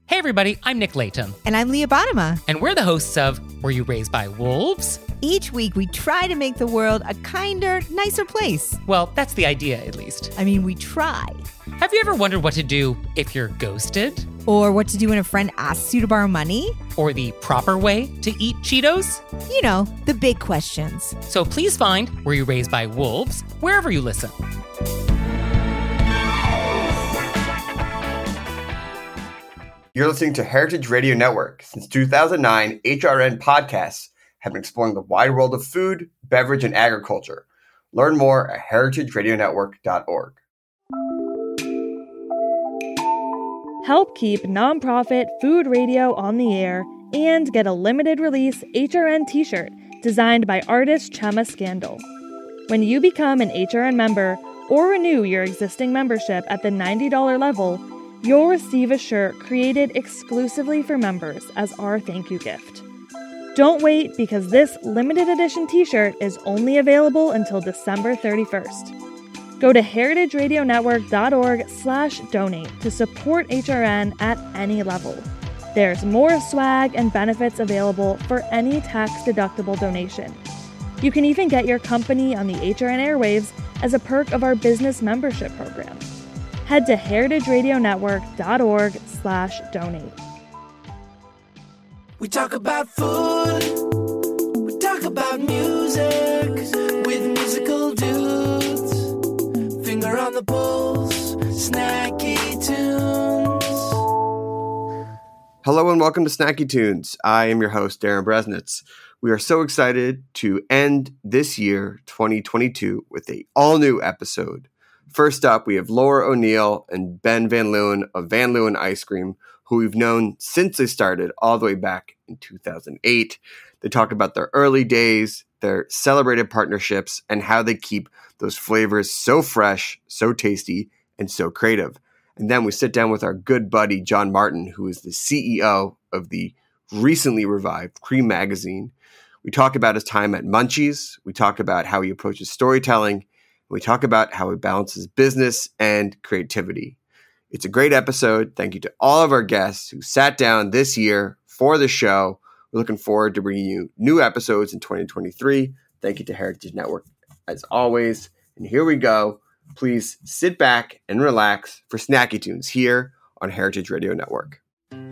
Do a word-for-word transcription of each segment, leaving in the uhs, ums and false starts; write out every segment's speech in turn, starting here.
Hey everybody, I'm Nick Layton. And I'm Leah Bottima. And we're the hosts of Were You Raised by Wolves? Each week we try to make the world a kinder, nicer place. Well, that's the idea, at least. I mean, we try. Have you ever wondered what to do if you're ghosted? Or what to do when a friend asks you to borrow money? Or the proper way to eat Cheetos? You know, the big questions. So please find Were You Raised by Wolves wherever you listen. You're listening to Heritage Radio Network. Since two thousand nine, H R N podcasts have been exploring the wide world of food, beverage, and agriculture. Learn more at heritage radio network dot org. Help keep nonprofit food radio on the air and get a limited release H R N t-shirt designed by artist Chema Scandal. When you become an H R N member or renew your existing membership at the ninety dollars level, you'll receive a shirt created exclusively for members as our thank you gift. Don't wait, because this limited edition t-shirt is only available until December thirty-first. Go to heritage radio network dot org slash donate to support H R N at any level. There's more swag and benefits available for any tax-deductible donation. You can even get your company on the H R N airwaves as a perk of our business membership program. Head to heritage radio network dot org slash donate. We talk about food, we talk about music, with musical dudes, finger on the pulse, snacky tunes. Hello and welcome to Snacky Tunes. I am your host, Darren Bresnitz. We are so excited to end this year, twenty twenty-two, with an all-new episode. First up, we have Laura O'Neill and Ben Van Leeuwen of Van Leeuwen Ice Cream, who we've known since they started all the way back in two thousand eight. They talk about their early days, their celebrated partnerships, and how they keep those flavors so fresh, so tasty, and so creative. And then we sit down with our good buddy, John Martin, who is the C E O of the recently revived Cream Magazine. We talk about his time at Munchies. We talk about how he approaches storytelling. We talk about how he balances business and creativity. It's a great episode. Thank you to all of our guests who sat down this year for the show. We're looking forward to bringing you new episodes in twenty twenty-three. Thank you to Heritage Network as always. And here we go. Please sit back and relax for Snacky Tunes here on Heritage Radio Network.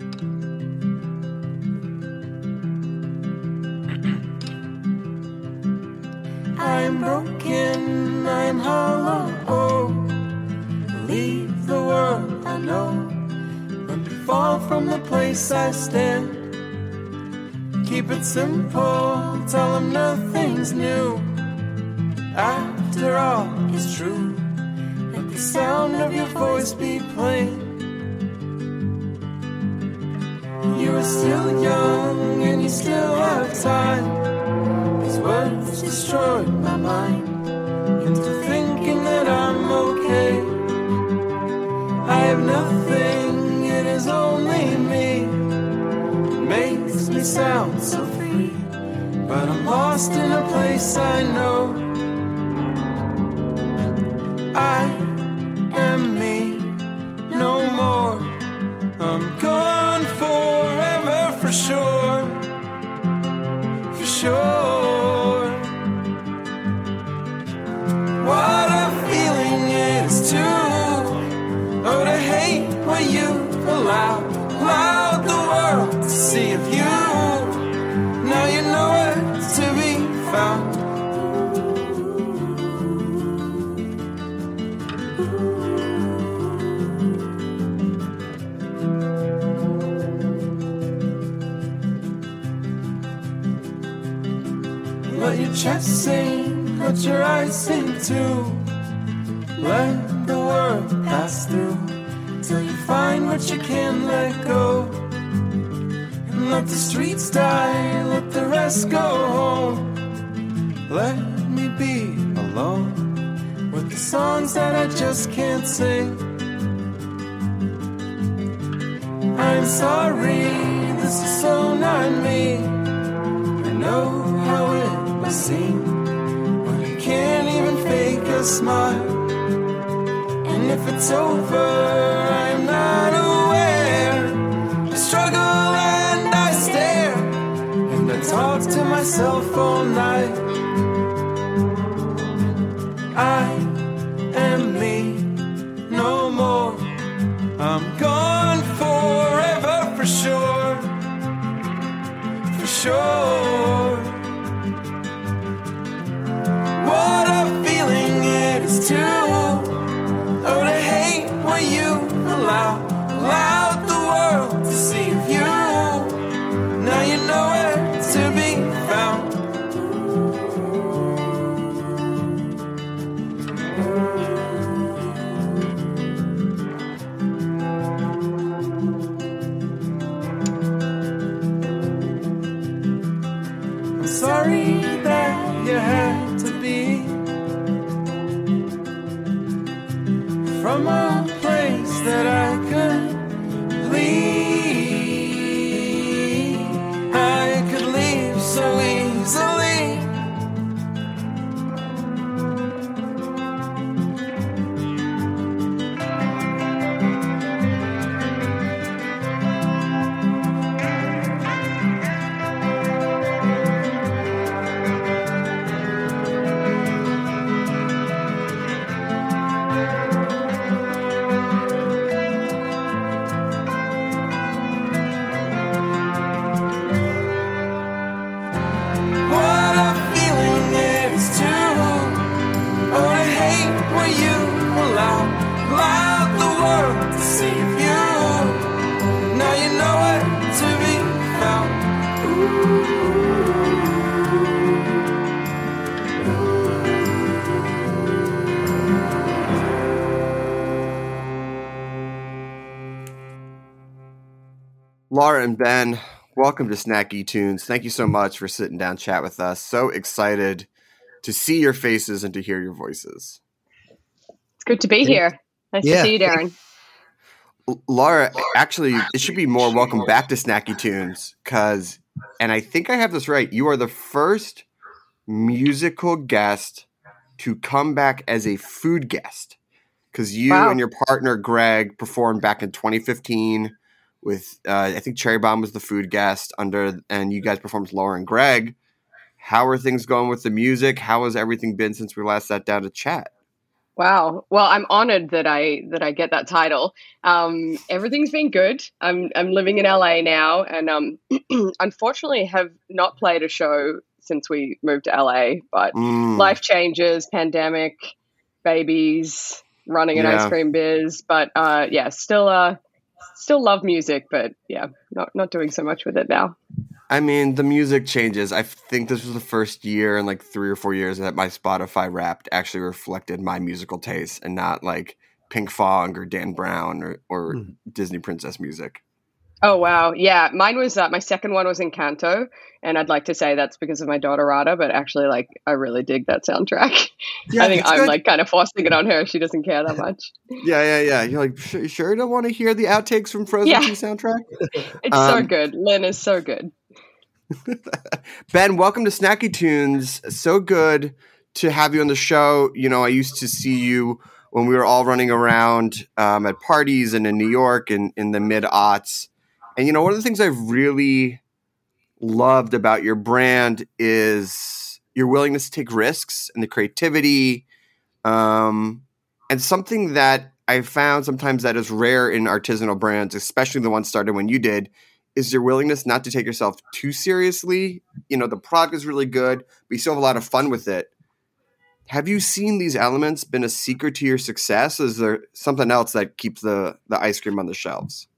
I'm broken, I'm hollow, oh, leave the world I know, when to fall from the place I stand. Keep it simple, tell them nothing's new. After all, it's true. Let the sound of your voice be plain. You are still young and you still have time. These words destroyed my mind into thinking that I'm okay. I have nothing, it is only me. It makes me sound so free, but I'm lost in a place I know. I am me, no more. I'm gone forever for sure, for sure. What a feeling it is to, oh, to hate what you allowed, allowed the world to see of you. Now you know where to be found. Let your chest sing, let your eyes sing too. Let the world pass through till you find what you can let go. And let the streets die, let the rest go home. Let me be alone with the songs that I just can't sing. I'm sorry, this is so not me. I know how it must seem when you can't even fake a smile. And if it's over, I'm not aware. I struggle and I stare, and I talk to myself all night. I am me no more. I'm gone forever for sure, for sure. What a feeling it is to, oh, to hate what you allow, allowed the world to see of you. Now you know where to be found. I'm sorry that you had to be from a place that I could leave. I could leave so easily. What a feeling it is to, oh, to hate what you allow, allowed the world to see of you. Now you know where to be found. Laura and Ben, welcome to Snacky Tunes. Thank you so much for sitting down, chat with us. So excited to see your faces and to hear your voices. It's good to be here. Nice Yeah. to see you, Darren. L- Laura, actually, it should be more welcome back to Snacky Tunes because, and I think I have this right, you are the first musical guest to come back as a food guest because you Wow. and your partner Greg performed back in twenty fifteen with, uh, I think Cherry Bomb was the food guest under, and you guys performed with Laura and Greg. How are things going with the music? How has everything been since we last sat down to chat? Wow. Well, I'm honored that I that I get that title. Um, everything's been good. I'm I'm living in L A now, and um, unfortunately have not played a show since we moved to L A. But Mm, life changes, pandemic, babies, running an Yeah. ice cream biz. But uh, yeah, still uh, still love music, but yeah, not not doing so much with it now. I mean, the music changes. I think this was the first year in like three or four years that my Spotify Wrapped actually reflected my musical taste and not like Pink Fong or Dan Brown or, or Hmm. Disney princess music. Oh, wow. Yeah, mine was, uh, my second one was Encanto, and I'd like to say that's because of my daughter Rada, but actually, like, I really dig that soundtrack. Yeah, I think it's I'm, good. like, kind of forcing it on her. She doesn't care that much. Yeah, yeah, yeah. You're like, sure, you sure you don't want to hear the outtakes from Frozen Yeah. two soundtrack? It's so Um, good. Lynn is so good. Ben, welcome to Snacky Tunes. So good to have you on the show. You know, I used to see you when we were all running around um, at parties and in New York and in the mid-aughts. And, you know, one of the things I've really loved about your brand is your willingness to take risks and the creativity. Um, and something that I found sometimes that is rare in artisanal brands, especially the ones started when you did, is your willingness not to take yourself too seriously. You know, the product is really good, but you still have a lot of fun with it. Have you seen these elements been a secret to your success? Or is there something else that keeps the, the ice cream on the shelves?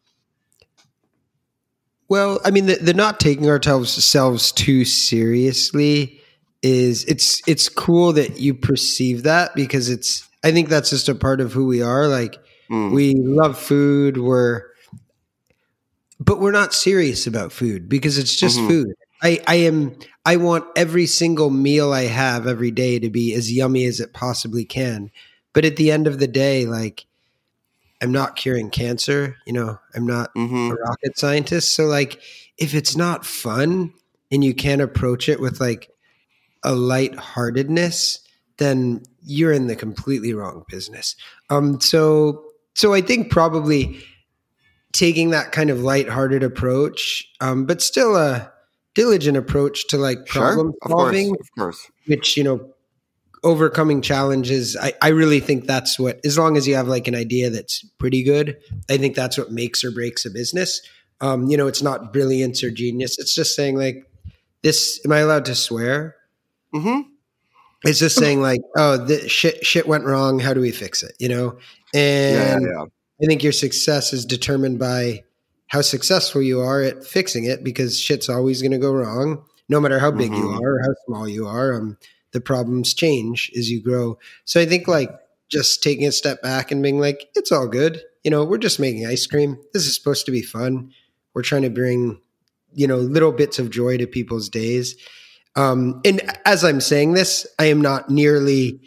Well, I mean, the, the not taking ourselves selves too seriously is it's it's cool that you perceive that because it's I think that's just a part of who we are. Like Mm. we love food, we're but we're not serious about food because it's just Mhm. food. I, I am I want every single meal I have every day to be as yummy as it possibly can. But at the end of the day, like I'm not curing cancer, you know, I'm not Mhm. a rocket scientist. So like if it's not fun and you can't approach it with like a lightheartedness, then you're in the completely wrong business. Um so so I think probably taking that kind of lighthearted approach, um, but still a diligent approach to like problem Sure, solving, of course, of course. which, you know, overcoming challenges. I, I really think that's what, as long as you have like an idea that's pretty good, I think that's what makes or breaks a business. Um, you know, it's not brilliance or genius. It's just saying like this, am I allowed to swear? Mm-hmm. It's just saying like, oh, the shit, shit went wrong. How do we fix it? You know? And Yeah, yeah, yeah. I think your success is determined by how successful you are at fixing it, because shit's always going to go wrong, no matter how big Mm-hmm. you are or how small you are. Um, the problems change as you grow. So I think like just taking a step back and being like, it's all good. You know, we're just making ice cream. This is supposed to be fun. We're trying to bring, you know, little bits of joy to people's days. Um, and as I'm saying this, I am not nearly,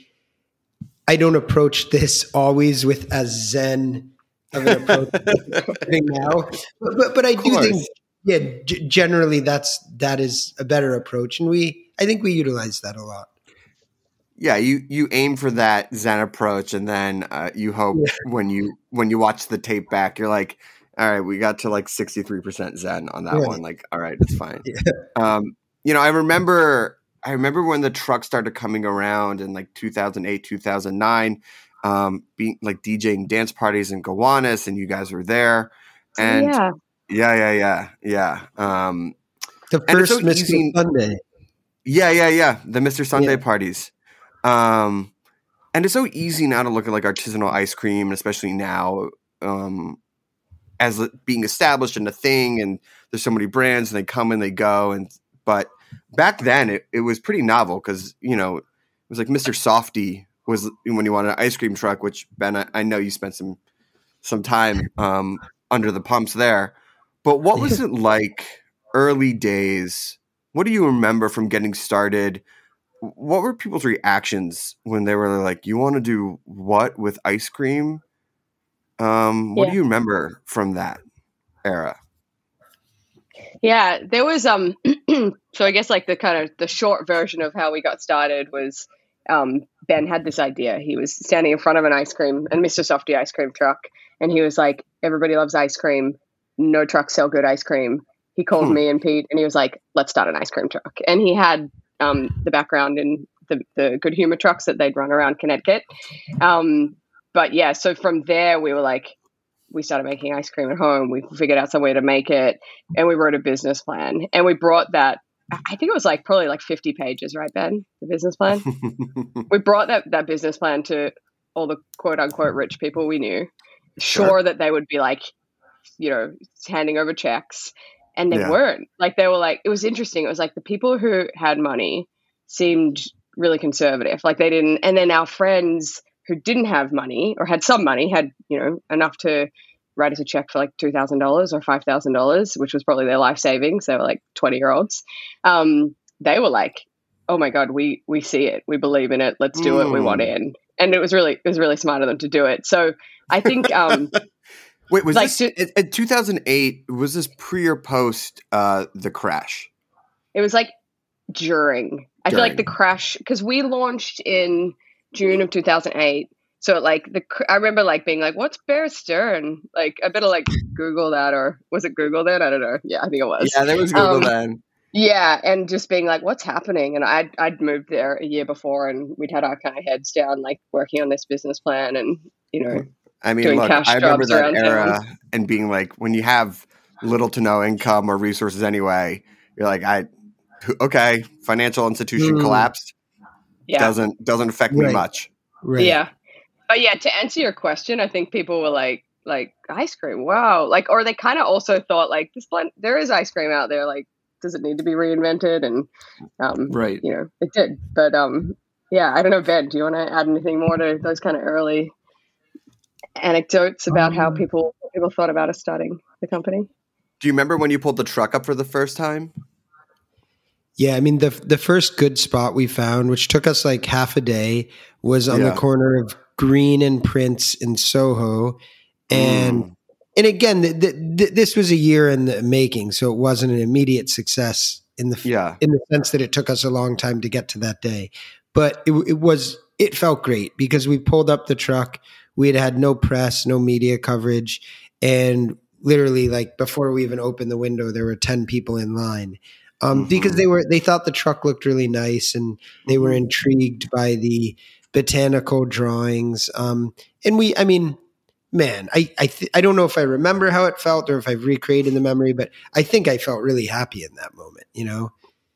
I don't approach this always with as zen of an approach now, but, but, but I do course. think, yeah, g- generally that's, that is a better approach. And we, I think we utilize that a lot. Yeah, you, you aim for that Zen approach, and then uh, you hope Yeah. when you when you watch the tape back, you're like, all right, we got to like sixty-three percent Zen on that Right. one. Like, all right, it's fine. Yeah. Um, you know, I remember I remember when the truck started coming around in like two thousand eight, two thousand nine, um, being like DJing dance parties in Gowanus, and you guys were there. And yeah. yeah, yeah, yeah, yeah. Um, The And it's first so Mister easy- Sunday. Yeah, yeah, yeah. The Mister Sunday Yeah. parties. Um, and it's so easy now to look at like artisanal ice cream, and especially now, um, as it being established in a thing, and there's so many brands and they come and they go. And, but back then it, it was pretty novel, because, you know, it was like Mister Softy was when you wanted an ice cream truck, which Ben, I, I know you spent some, some time, um, under the pumps there, but what was it like early days? What do you remember from getting started? What were people's reactions when they were like, you want to do what with ice cream? Um, what Yeah. do you remember from that era? Yeah, there was um so I guess like the kind of the short version of how we got started was um Ben had this idea. He was standing in front of an ice cream and Mister Softy ice cream truck, and he was like, everybody loves ice cream, no trucks sell good ice cream. He called Hmm. me and Pete and he was like, let's start an ice cream truck. And he had um the background in the, the Good Humor trucks that they'd run around Connecticut. Um but yeah, so from there we were like, we started making ice cream at home. We figured out some way to make it, and we wrote a business plan. And we brought that, I think it was like probably like fifty pages, right, Ben? The business plan. We brought that, that business plan to all the quote unquote rich people we knew, sure, Sure. that they would be like, you know, handing over checks. And they Yeah. weren't. Like, they were like, it was interesting. It was like the people who had money seemed really conservative. Like, they didn't, and then our friends who didn't have money or had some money, had, you know, enough to write us a check for like two thousand dollars or five thousand dollars, which was probably their life savings. They were like twenty year olds. Um, they were like, oh my God, we, we see it. We believe in it. Let's do it. We want Mm. in. And it was really, it was really smart of them to do it. So I think, um, Wait, was Like, this to- in, in two thousand eight? Was this pre or post uh, the crash? it was like during, I feel like the During. crash, because we launched in June of two thousand eight. So like the, cr- I remember like being like, what's Bear Stearns? Like I better like Google that, or was it Google then? I don't know. Yeah, I think it was. Yeah, there was Google Um, then. Yeah, and just being like, what's happening? And I'd I'd moved there a year before, and we'd had our kind of heads down, like working on this business plan, and you know, I mean, doing look, cash I remember jobs that around era town. and being like, when you have little to no income or resources anyway, you're like, I, okay, financial institution Mm. collapsed. yeah, Doesn't doesn't affect me Right. much. Right. yeah. But yeah, to answer your question, I think people were like, like ice cream, wow, like, or they kind of also thought like, this blend, there is ice cream out there, like, does it need to be reinvented? And um, Right. you know, it did. But um, yeah, I don't know, Ben, do you want to add anything more to those kind of early anecdotes about how Um, people people thought about us starting the company? Do you remember when you pulled the truck up for the first time? Yeah, I mean the the first good spot we found, which took us like half a day, was on Yeah. the corner of Green and Prince in Soho, and Mm. and again, th- th- th- this was a year in the making, so it wasn't an immediate success in the f- Yeah. in the sense that it took us a long time to get to that day, but it, it was it felt great because we pulled up the truck, we had had no press, no media coverage, and literally like before we even opened the window, there were ten people in line. Um, mm-hmm. Because they were, they thought the truck looked really nice and they mm-hmm. were intrigued by the botanical drawings. Um, and we, I mean, man, I, I, th- I don't know if I remember how it felt or if I've recreated the memory, but I think I felt really happy in that moment, you know?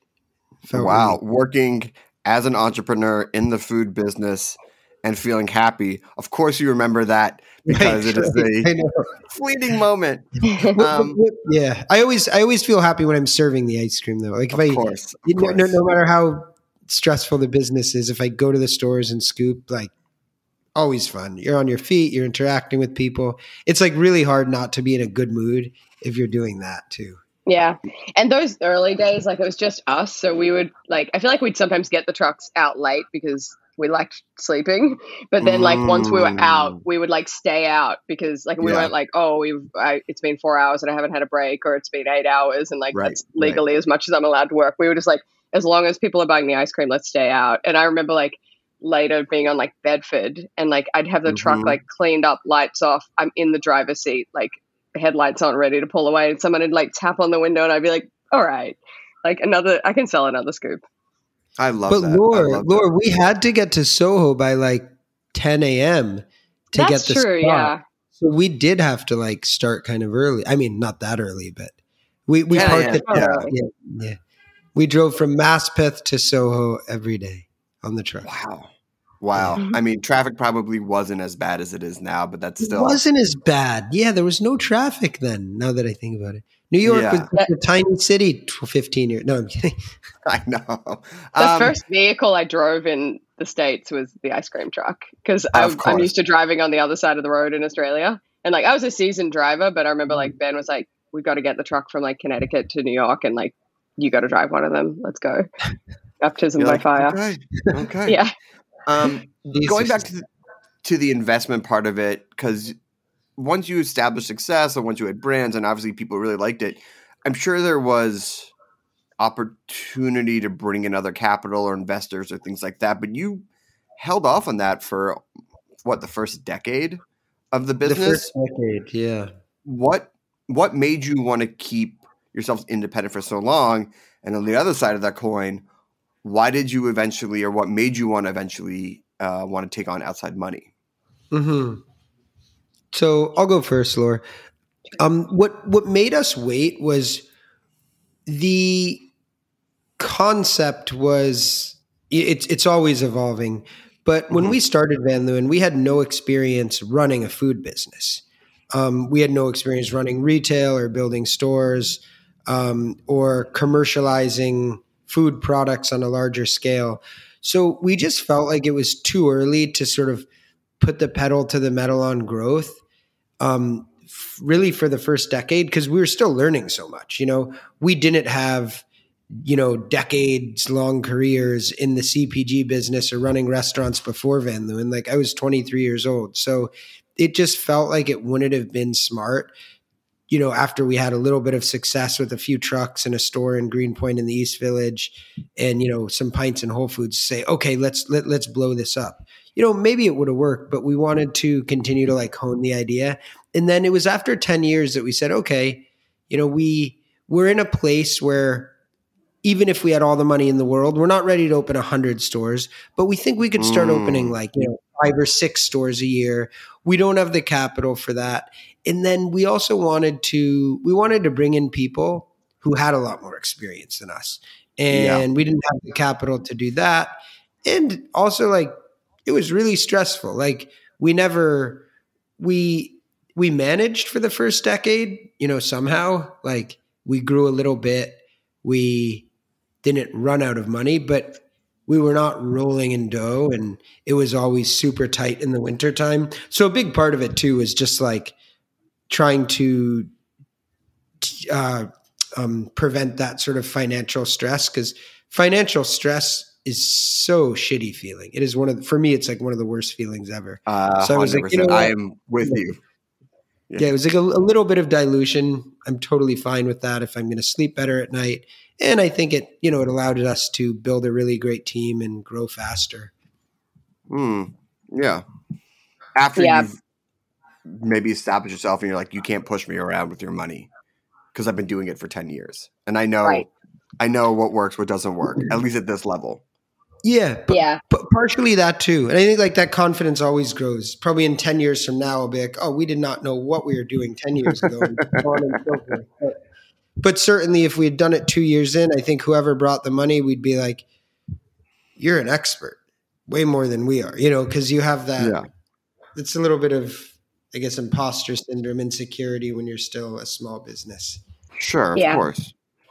Felt wow. really- Working as an entrepreneur in the food business and feeling happy. Of course you remember that because right, it is a fleeting moment. Um, yeah. I always, I always feel happy when I'm serving the ice cream though. Like if of I, course, of you know, course. no, no matter how stressful the business is, if I go to the stores and scoop, like always fun. You're on your feet, you're interacting with people. It's like really hard not to be in a good mood if you're doing that too. Yeah. And those early days, like it was just us. So we would like, I feel like we'd sometimes get the trucks out late because we liked sleeping. But then like mm. once we were out, we would like stay out because like we yeah. weren't like, oh, we've, I, it's been four hours and I haven't had a break, or it's been eight hours. And like, right. that's legally right. as much as I'm allowed to work. We were just like, as long as people are buying the ice cream, let's stay out. And I remember like later being on like Bedford and like I'd have the mm-hmm. truck like cleaned up, lights off. I'm in the driver's seat, like headlights on, ready to pull away. And someone would like tap on the window and I'd be like, all right, like another, I can sell another scoop. I love but that. But Laura, love Laura, that. we had to get to Soho by like ten a.m. to That's get the true, spot. yeah. So we did have to like start kind of early. I mean, not that early, but we, we yeah, parked yeah. it. Yeah. Yeah, yeah. We drove from Maspeth to Soho every day on the truck. Wow. Wow. Yeah. I mean, traffic probably wasn't as bad as it is now, but that's still. It wasn't as bad. Yeah, there was no traffic then, now that I think about it. New York yeah. was a tiny city fifteen years. No, I'm kidding. I know. The um, first vehicle I drove in the States was the ice cream truck because I'm, I'm used to driving on the other side of the road in Australia. And like I was a seasoned driver, but I remember like Ben was like, we got to get the truck from like Connecticut to New York and like, you got to drive one of them. Let's go. Baptism by like, fire. Okay. Okay. Yeah. Um, going back to the, to the investment part of it, because once you established success and once you had brands and obviously people really liked it, I'm sure there was opportunity to bring in other capital or investors or things like that. But you held off on that for what, the first decade of the business? The first decade, yeah. What what made you want to keep yourselves independent for so long? And on the other side of that coin, why did you eventually, or what made you want to eventually uh, want to take on outside money? Mm-hmm. So I'll go first, Laura. Um, what what made us wait was the concept was it's it's always evolving. But when mm-hmm. we started Van Leeuwen, we had no experience running a food business. Um, we had no experience running retail or building stores um, or commercializing food products on a larger scale. So we just felt like it was too early to sort of put the pedal to the metal on growth, um, f- really for the first decade, because we were still learning so much. You know, we didn't have, you know, decades long careers in the C P G business or running restaurants before Van Leeuwen. Like I was twenty-three years old. So it just felt like it wouldn't have been smart, you know, after we had a little bit of success with a few trucks and a store in Greenpoint in the East Village and, you know, some pints in Whole Foods, say, okay, let's, let, let's blow this up. You know, maybe it would have worked, but we wanted to continue to like hone the idea. And then it was after ten years that we said, okay, you know, we, we're in a place where even if we had all the money in the world, we're not ready to open a hundred stores, but we think we could start mm. opening like, you know, five or six stores a year. We don't have the capital for that. And then we also wanted to, we wanted to bring in people who had a lot more experience than us. And yeah. we didn't have the capital to do that. And also like, it was really stressful. Like we never, we, we managed for the first decade, you know, somehow like we grew a little bit. We didn't run out of money, but we were not rolling in dough and it was always super tight in the wintertime. So a big part of it too is just like trying to uh, um, prevent that sort of financial stress, because financial stress is so shitty feeling. It is one of the, for me, it's like one of the worst feelings ever. Uh, so I was like, you know what? I am with you. Yeah. yeah, it was like a, a little bit of dilution. I'm totally fine with that if I'm going to sleep better at night. And I think it, you know, it allowed us to build a really great team and grow faster. Hmm. Yeah. After yeah. you've maybe establish yourself and you're like, you can't push me around with your money because I've been doing it for ten years. And I know, Right. I know what works, what doesn't work, at least at this level. Yeah, but, Yeah. but partially that too. And I think like that confidence always grows. Probably in ten years from now, I'll be like, oh, we did not know what we were doing ten years ago. and so on and so forth. But, but certainly if we had done it two years in, I think whoever brought the money, we'd be like, you're an expert, way more than we are, you know, because you have that. Yeah. It's a little bit of, I guess, imposter syndrome, insecurity when you're still a small business. Sure, of Yeah. course.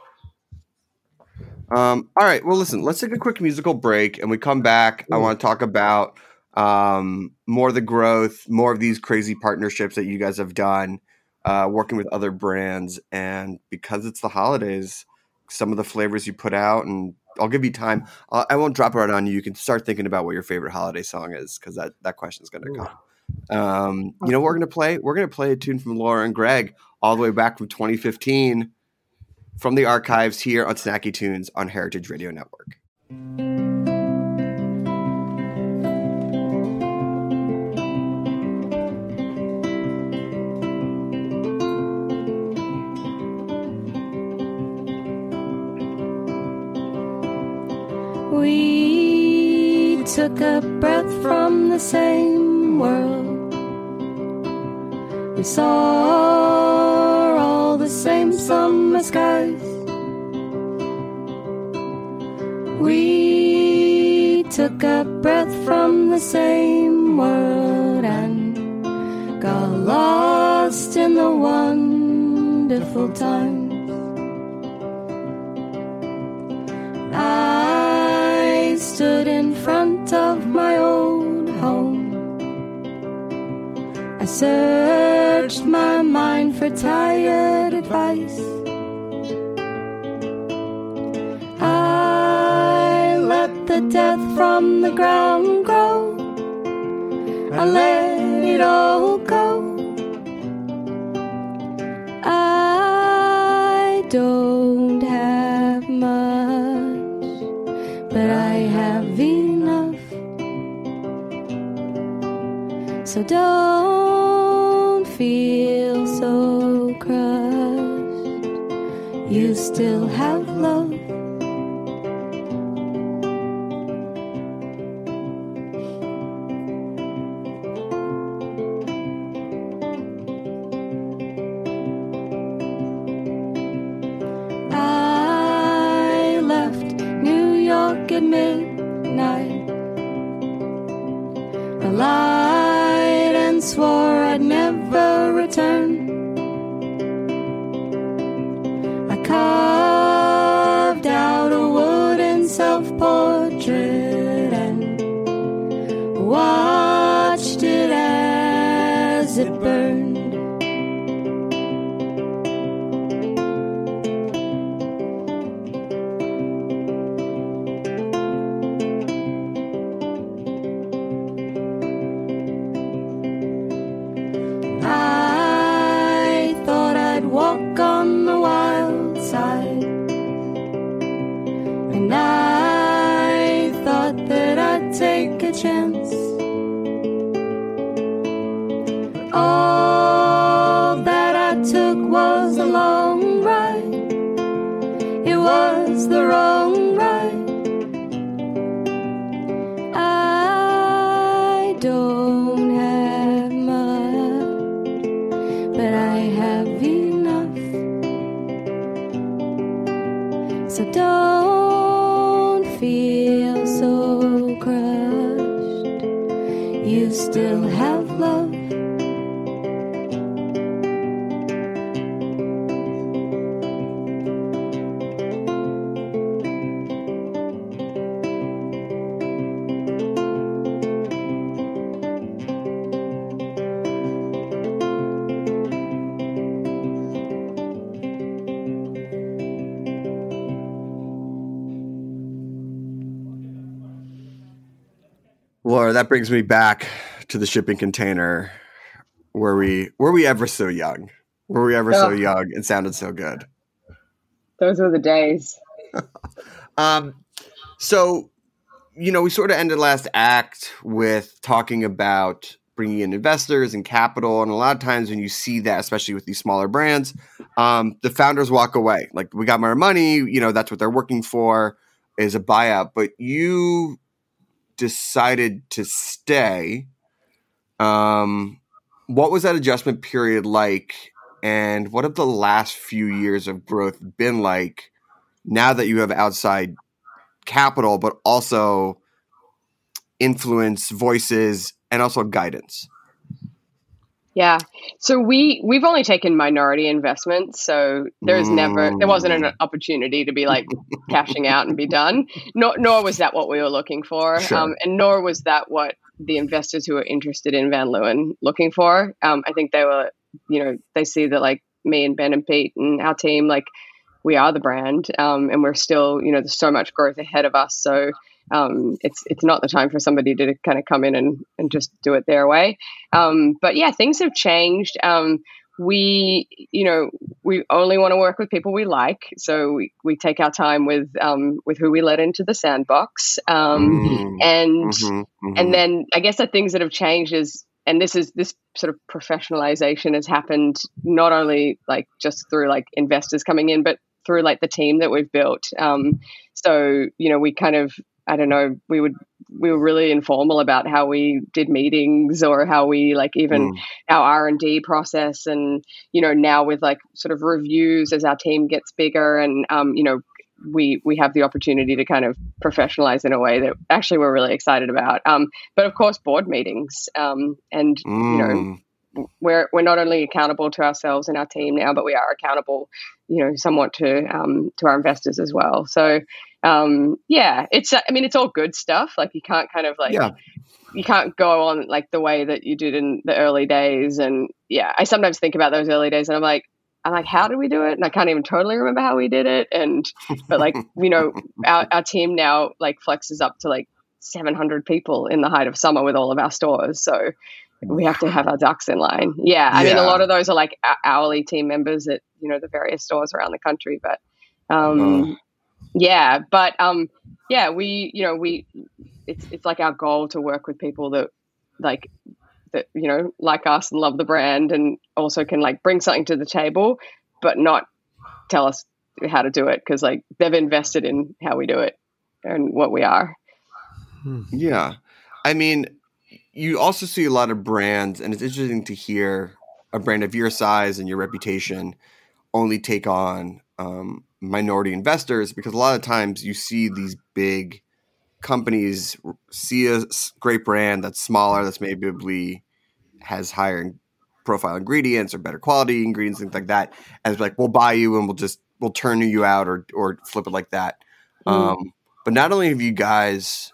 Um, all right. Well, listen, let's take a quick musical break. And we come back. I want to talk about um, more of the growth, more of these crazy partnerships that you guys have done, uh, working with other brands. And because it's the holidays, some of the flavors you put out, and I'll give you time. I'll, I won't drop it right on you. You can start thinking about what your favorite holiday song is, because that, that question is going to come. Um, you know what we're going to play? We're going to play a tune from Laura and Greg all the way back from twenty fifteen from the archives here on Snacky Tunes on Heritage Radio Network. We took a breath from the same world. We saw all the same summer skies. We took a breath from the same world and got lost in the wonderful times. I stood in front of my old home. I searched my mind for tired advice. I let the death from the ground grow. I let it all go. I don't have much, but I have enough. So don't feel so crushed. You still have love. I left New York at midnight. I lied and swore I'd never return. I carved out a wooden self-portrait and watched it as it burned. I thought I'd walk on the wild side, and I thought that I'd take a chance. All that I took was a long ride. It was the wrong ride. I don't have much, but I have enough. So don't feel so crushed. You still have love. Laura, that brings me back to the shipping container. Were we were we ever so young? Were we ever so Oh. young and sounded so good? Those were the days. Um, so, you know, we sort of ended last act with talking about bringing in investors and capital. And a lot of times when you see that, especially with these smaller brands, um, the founders walk away. Like, we got more money, you know, that's what they're working for, is a buyout. But you decided to stay. Um, what was that adjustment period like? And what have the last few years of growth been like now that you have outside capital, but also influence, voices, and also guidance? Yeah. So we, we've only taken minority investments. So there's mm. never, there wasn't an opportunity to be like cashing out and be done. Nor, nor was that what we were looking for. Sure. Um, and nor was that what the investors who were interested in Van Leeuwen looking for. Um, I think they were, you know, they see that like me and Ben and Pete and our team, like we are the brand, um, and we're still, you know, there's so much growth ahead of us. So um, it's it's not the time for somebody to kind of come in and, and just do it their way. Um, but yeah, things have changed. Um, we, you know, we only want to work with people we like. So we, we take our time with um, with who we let into the sandbox. Um, mm. And mm-hmm, mm-hmm. and then I guess the things that have changed is, and this is this sort of professionalization has happened not only like just through like investors coming in, but through like the team that we've built. Um, so, you know, we kind of, I don't know, we would, we were really informal about how we did meetings or how we like even mm. our R and D process. And, you know, now with like sort of reviews as our team gets bigger and, um, you know, we, we have the opportunity to kind of professionalize in a way that actually we're really excited about. Um, but of course, board meetings, um, and, mm. you know, we're, we're not only accountable to ourselves and our team now, but we are accountable, you know, somewhat to, um, to our investors as well. So, um, yeah, it's, I mean, it's all good stuff. Like you can't kind of like, yeah. you can't go on like the way that you did in the early days. And yeah, I sometimes think about those early days and I'm like, I'm like, how did we do it? And I can't even totally remember how we did it. And, but like, you know, our, our team now like flexes up to like seven hundred people in the height of summer with all of our stores. So we have to have our ducks in line. Yeah. I yeah. mean, a lot of those are like hourly team members at, you know, the various stores around the country, but, um, oh. yeah, but, um, yeah, we, you know, we, it's, it's like our goal to work with people that like, that, you know, like us and love the brand and also can like bring something to the table, but not tell us how to do it. Cause like they've invested in how we do it and what we are. Yeah. I mean, you also see a lot of brands, and it's interesting to hear a brand of your size and your reputation only take on um, minority investors, because a lot of times you see these big companies see a great brand that's smaller, that's maybe has higher profile ingredients or better quality ingredients, things like that, and it's like, we'll buy you and we'll just we'll turn you out or or flip it like that. Mm. Um, but not only have you guys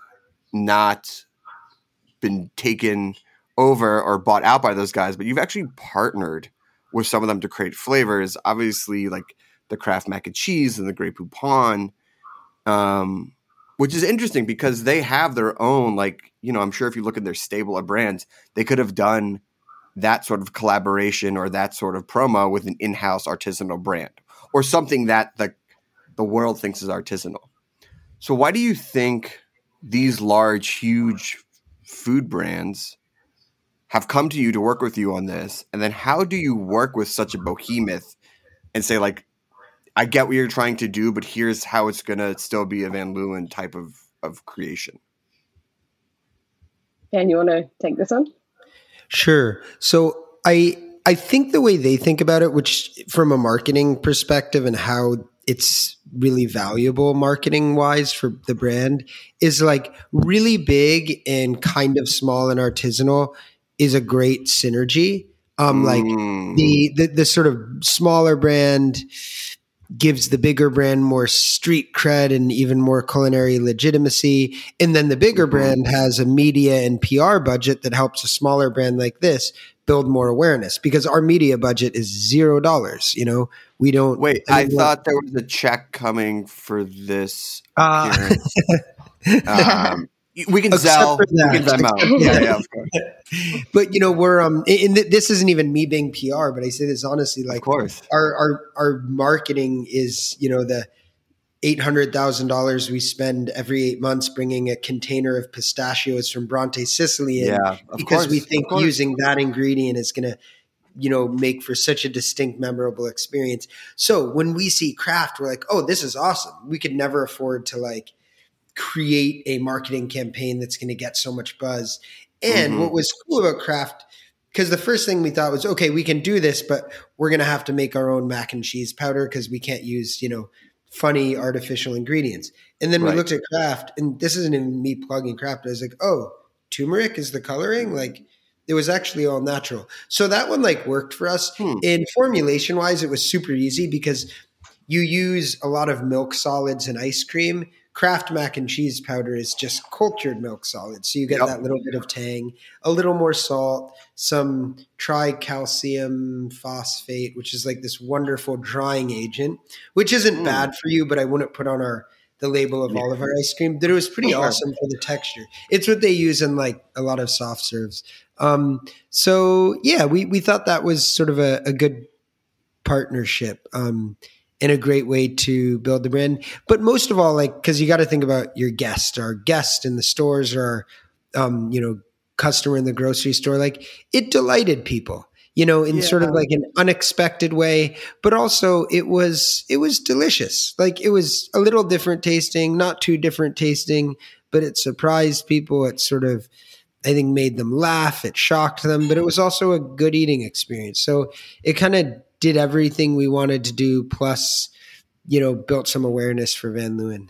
not been taken over or bought out by those guys, but you've actually partnered with some of them to create flavors. Obviously, like the Kraft mac and cheese and the Grey Poupon, um, which is interesting because they have their own, like, you know, I'm sure if you look at their stable of brands, they could have done that sort of collaboration or that sort of promo with an in-house artisanal brand or something that the the world thinks is artisanal. So why do you think these large, huge food brands have come to you to work with you on this? And then how do you work with such a behemoth and say, like, I get what you're trying to do, but here's how it's going to still be a Van Leeuwen type of, of creation? Dan, you want to take this on? Sure. So I I think the way they think about it, which from a marketing perspective and how it's really valuable marketing wise for the brand, is like really big and kind of small and artisanal is a great synergy. Um, like mm. the, the the sort of smaller brand gives the bigger brand more street cred and even more culinary legitimacy. And then the bigger mm-hmm. brand has a media and P R budget that helps a smaller brand like this build more awareness, because our media budget is zero dollars. You know, we don't wait. I, I thought there was a check coming for this uh, um, we can sell. We can Venmo. Yeah, yeah, of course. But you know, we're um, and this isn't even me being P R, but I say this honestly. Like, of course, our our our marketing is, you know, the eight hundred thousand dollars we spend every eight months bringing a container of pistachios from Bronte, Sicily in Yeah, of because course, we of think course. using that ingredient is going to, you know, make for such a distinct, memorable experience. So when we see craft, we're like, oh, this is awesome. We could never afford to like create a marketing campaign that's going to get so much buzz. And Mm-hmm. what was cool about craft, because the first thing we thought was, okay, we can do this, but we're going to have to make our own mac and cheese powder because we can't use, you know, funny artificial ingredients. And then we Right. looked at craft, and this isn't even me plugging craft. I was like, oh, turmeric is the coloring? Like, it was actually all natural. So that one like worked for us. Hmm. In formulation wise, it was super easy because you use a lot of milk solids and ice cream. Kraft mac and cheese powder is just cultured milk solids. So you get Yep. that little bit of tang, a little more salt, some tricalcium phosphate, which is like this wonderful drying agent, which isn't Mm. bad for you, but I wouldn't put on our the label of all of our ice cream. But it was pretty Sure. awesome for the texture. It's what they use in like a lot of soft serves. Um, so yeah, we we thought that was sort of a, a good partnership. Um, and a great way to build the brand. But most of all, like, because you got to think about your guest, our guest in the stores, or um, you know, customer in the grocery store. Like, it delighted people, you know, in Yeah. sort of like an unexpected way. But also, it was it was delicious. Like, it was a little different tasting, not too different tasting, but it surprised people. It sort of, I think, made them laugh. It shocked them, but it was also a good eating experience. So it kind of did everything we wanted to do, plus, you know, built some awareness for Van Leeuwen.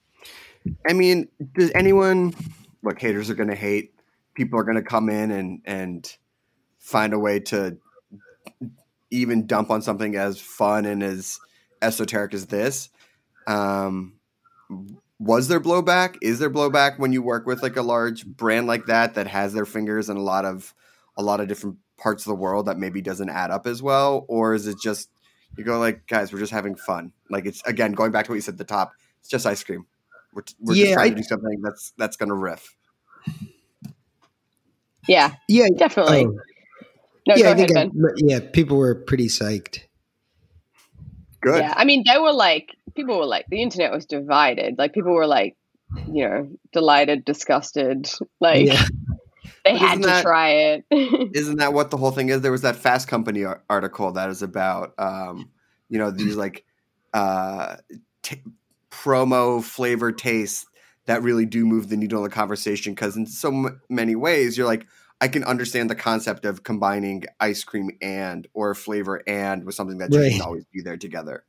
I mean, does anyone look? Haters are going to hate. People are going to come in and and find a way to even dump on something as fun and as esoteric as this. Um, was there blowback? Is there blowback when you work with like a large brand like that that has their fingers in a lot of a lot of different parts of the world that maybe doesn't add up as well? Or is it just you go like, guys, we're just having fun? Like, it's again going back to what you said at the top. It's just ice cream. We're, we're Yeah, just trying I- to do something that's that's going to riff. Yeah, Yeah, definitely. oh, No, yeah, go I think ahead, I- Ben. yeah, people were pretty psyched. Good. Yeah, I mean, they were like, people were like, the internet was divided. Like, people were like, you know, delighted, disgusted. Like, Yeah. they But had isn't to that- try it. Isn't that what the whole thing is? There was that Fast Company ar- article that is about, um, you know, these like uh, t- promo flavor tastes that really do move the needle in the conversation. Because in so m- many ways, you're like, I can understand the concept of combining ice cream and or flavor and with something that just Right. can always be there together.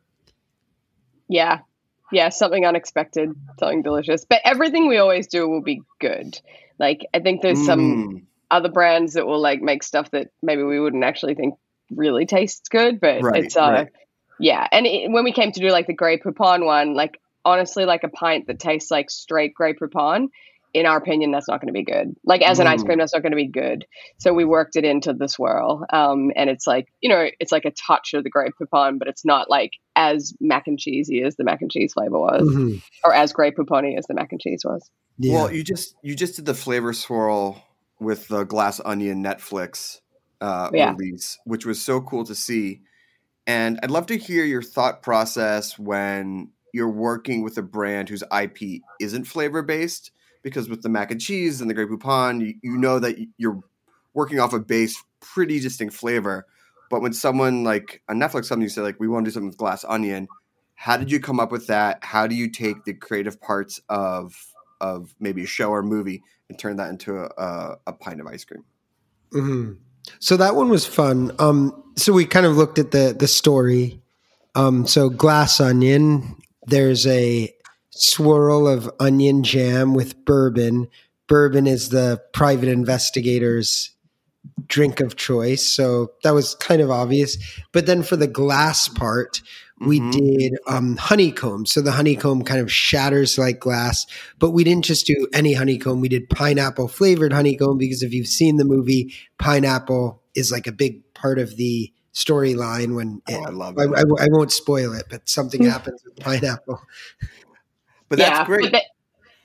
Yeah. Yeah, something unexpected, something delicious. But everything we always do will be good. Like, I think there's some Mm, other brands that will like make stuff that maybe we wouldn't actually think really tastes good, but Right, it's uh right. yeah. And it, when we came to do like the Grey Poupon one, like honestly, like a pint that tastes like straight Grey Poupon, in our opinion, that's not going to be good. Like as an ice Mm. cream, that's not going to be good. So we worked it into the swirl, um, and it's like, you know, it's like a touch of the Grey Poupon, but it's not like as mac and cheesy as the mac and cheese flavor was, Mhm. or as Grey Poupon as the mac and cheese was. Yeah. Well, you just you just did the flavor swirl with the Glass Onion Netflix uh, Yeah. release, which was so cool to see. And I'd love to hear your thought process when you're working with a brand whose I P isn't flavor based, because with the mac and cheese and the Grey Poupon, you, you know that you're working off a base, pretty distinct flavor. But when someone like a Netflix company said, like, we want to do something with Glass Onion, how did you come up with that? How do you take the creative parts of of maybe a show or movie and turn that into a, a, a pint of ice cream? hmm So that one was fun. Um, so we kind of looked at the the story. Um, so Glass Onion, there's a swirl of onion jam with bourbon. Bourbon is the private investigator's drink of choice. So that was kind of obvious. But then for the glass part, we Mhm. did um, honeycomb. So the honeycomb kind of shatters like glass, but we didn't just do any honeycomb. We did pineapple flavored honeycomb because if you've seen the movie, pineapple is like a big part of the storyline. When Oh, I love I, it. I, I won't spoil it, but something happens with pineapple. But yeah, that's great. But they,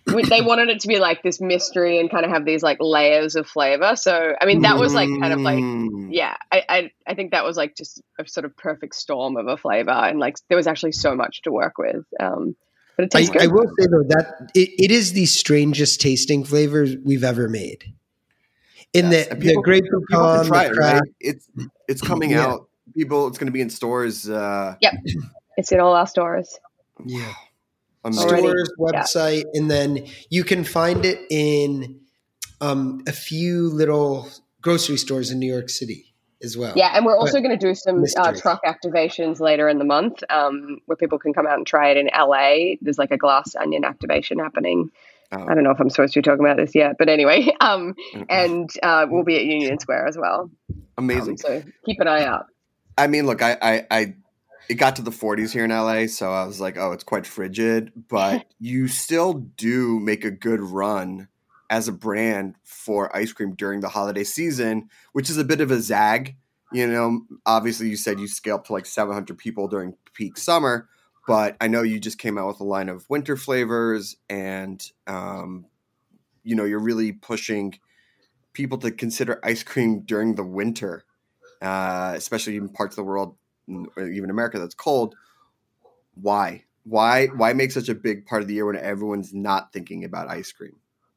we, they wanted it to be like this mystery and kind of have these like layers of flavor. So, I mean, that was like kind of like, yeah, I, I, I think that was like just a sort of perfect storm of a flavor. And like, there was actually so much to work with. Um, but it tastes I, good. I will say though that it, it is the strangest tasting flavor we've ever made. In Yes. the, And people- the grape People pecan, can try the it, right? crack, It's it's coming Yeah. out. People, it's going to be in stores. Uh, Yep. It's in all our stores. yeah. amazing. Already. Stores, website, and then you can find it in um, a few little grocery stores in New York City as well. Yeah, and we're also But- going to do some uh, mystery. truck activations later in the month um, where people can come out and try it in L A. There's like a glass onion activation happening. Oh. I don't know if I'm supposed to be talking about this yet, but anyway, um, and uh, we'll be at Union Square as well. Amazing. Um, so keep an eye out. I mean, look, I, I, I, it got to the forties here in L A, so I was like, oh, it's quite frigid, but you still do make a good run as a brand for ice cream during the holiday season, which is a bit of a zag. You know, obviously you said you scale up to like seven hundred people during peak summer, but I know you just came out with a line of winter flavors and, um, you know, you're really pushing people to consider ice cream during the winter. Uh, especially in parts of the world, or even America, that's cold. Why? Why? Why make such a big part of the year when everyone's not thinking about ice cream?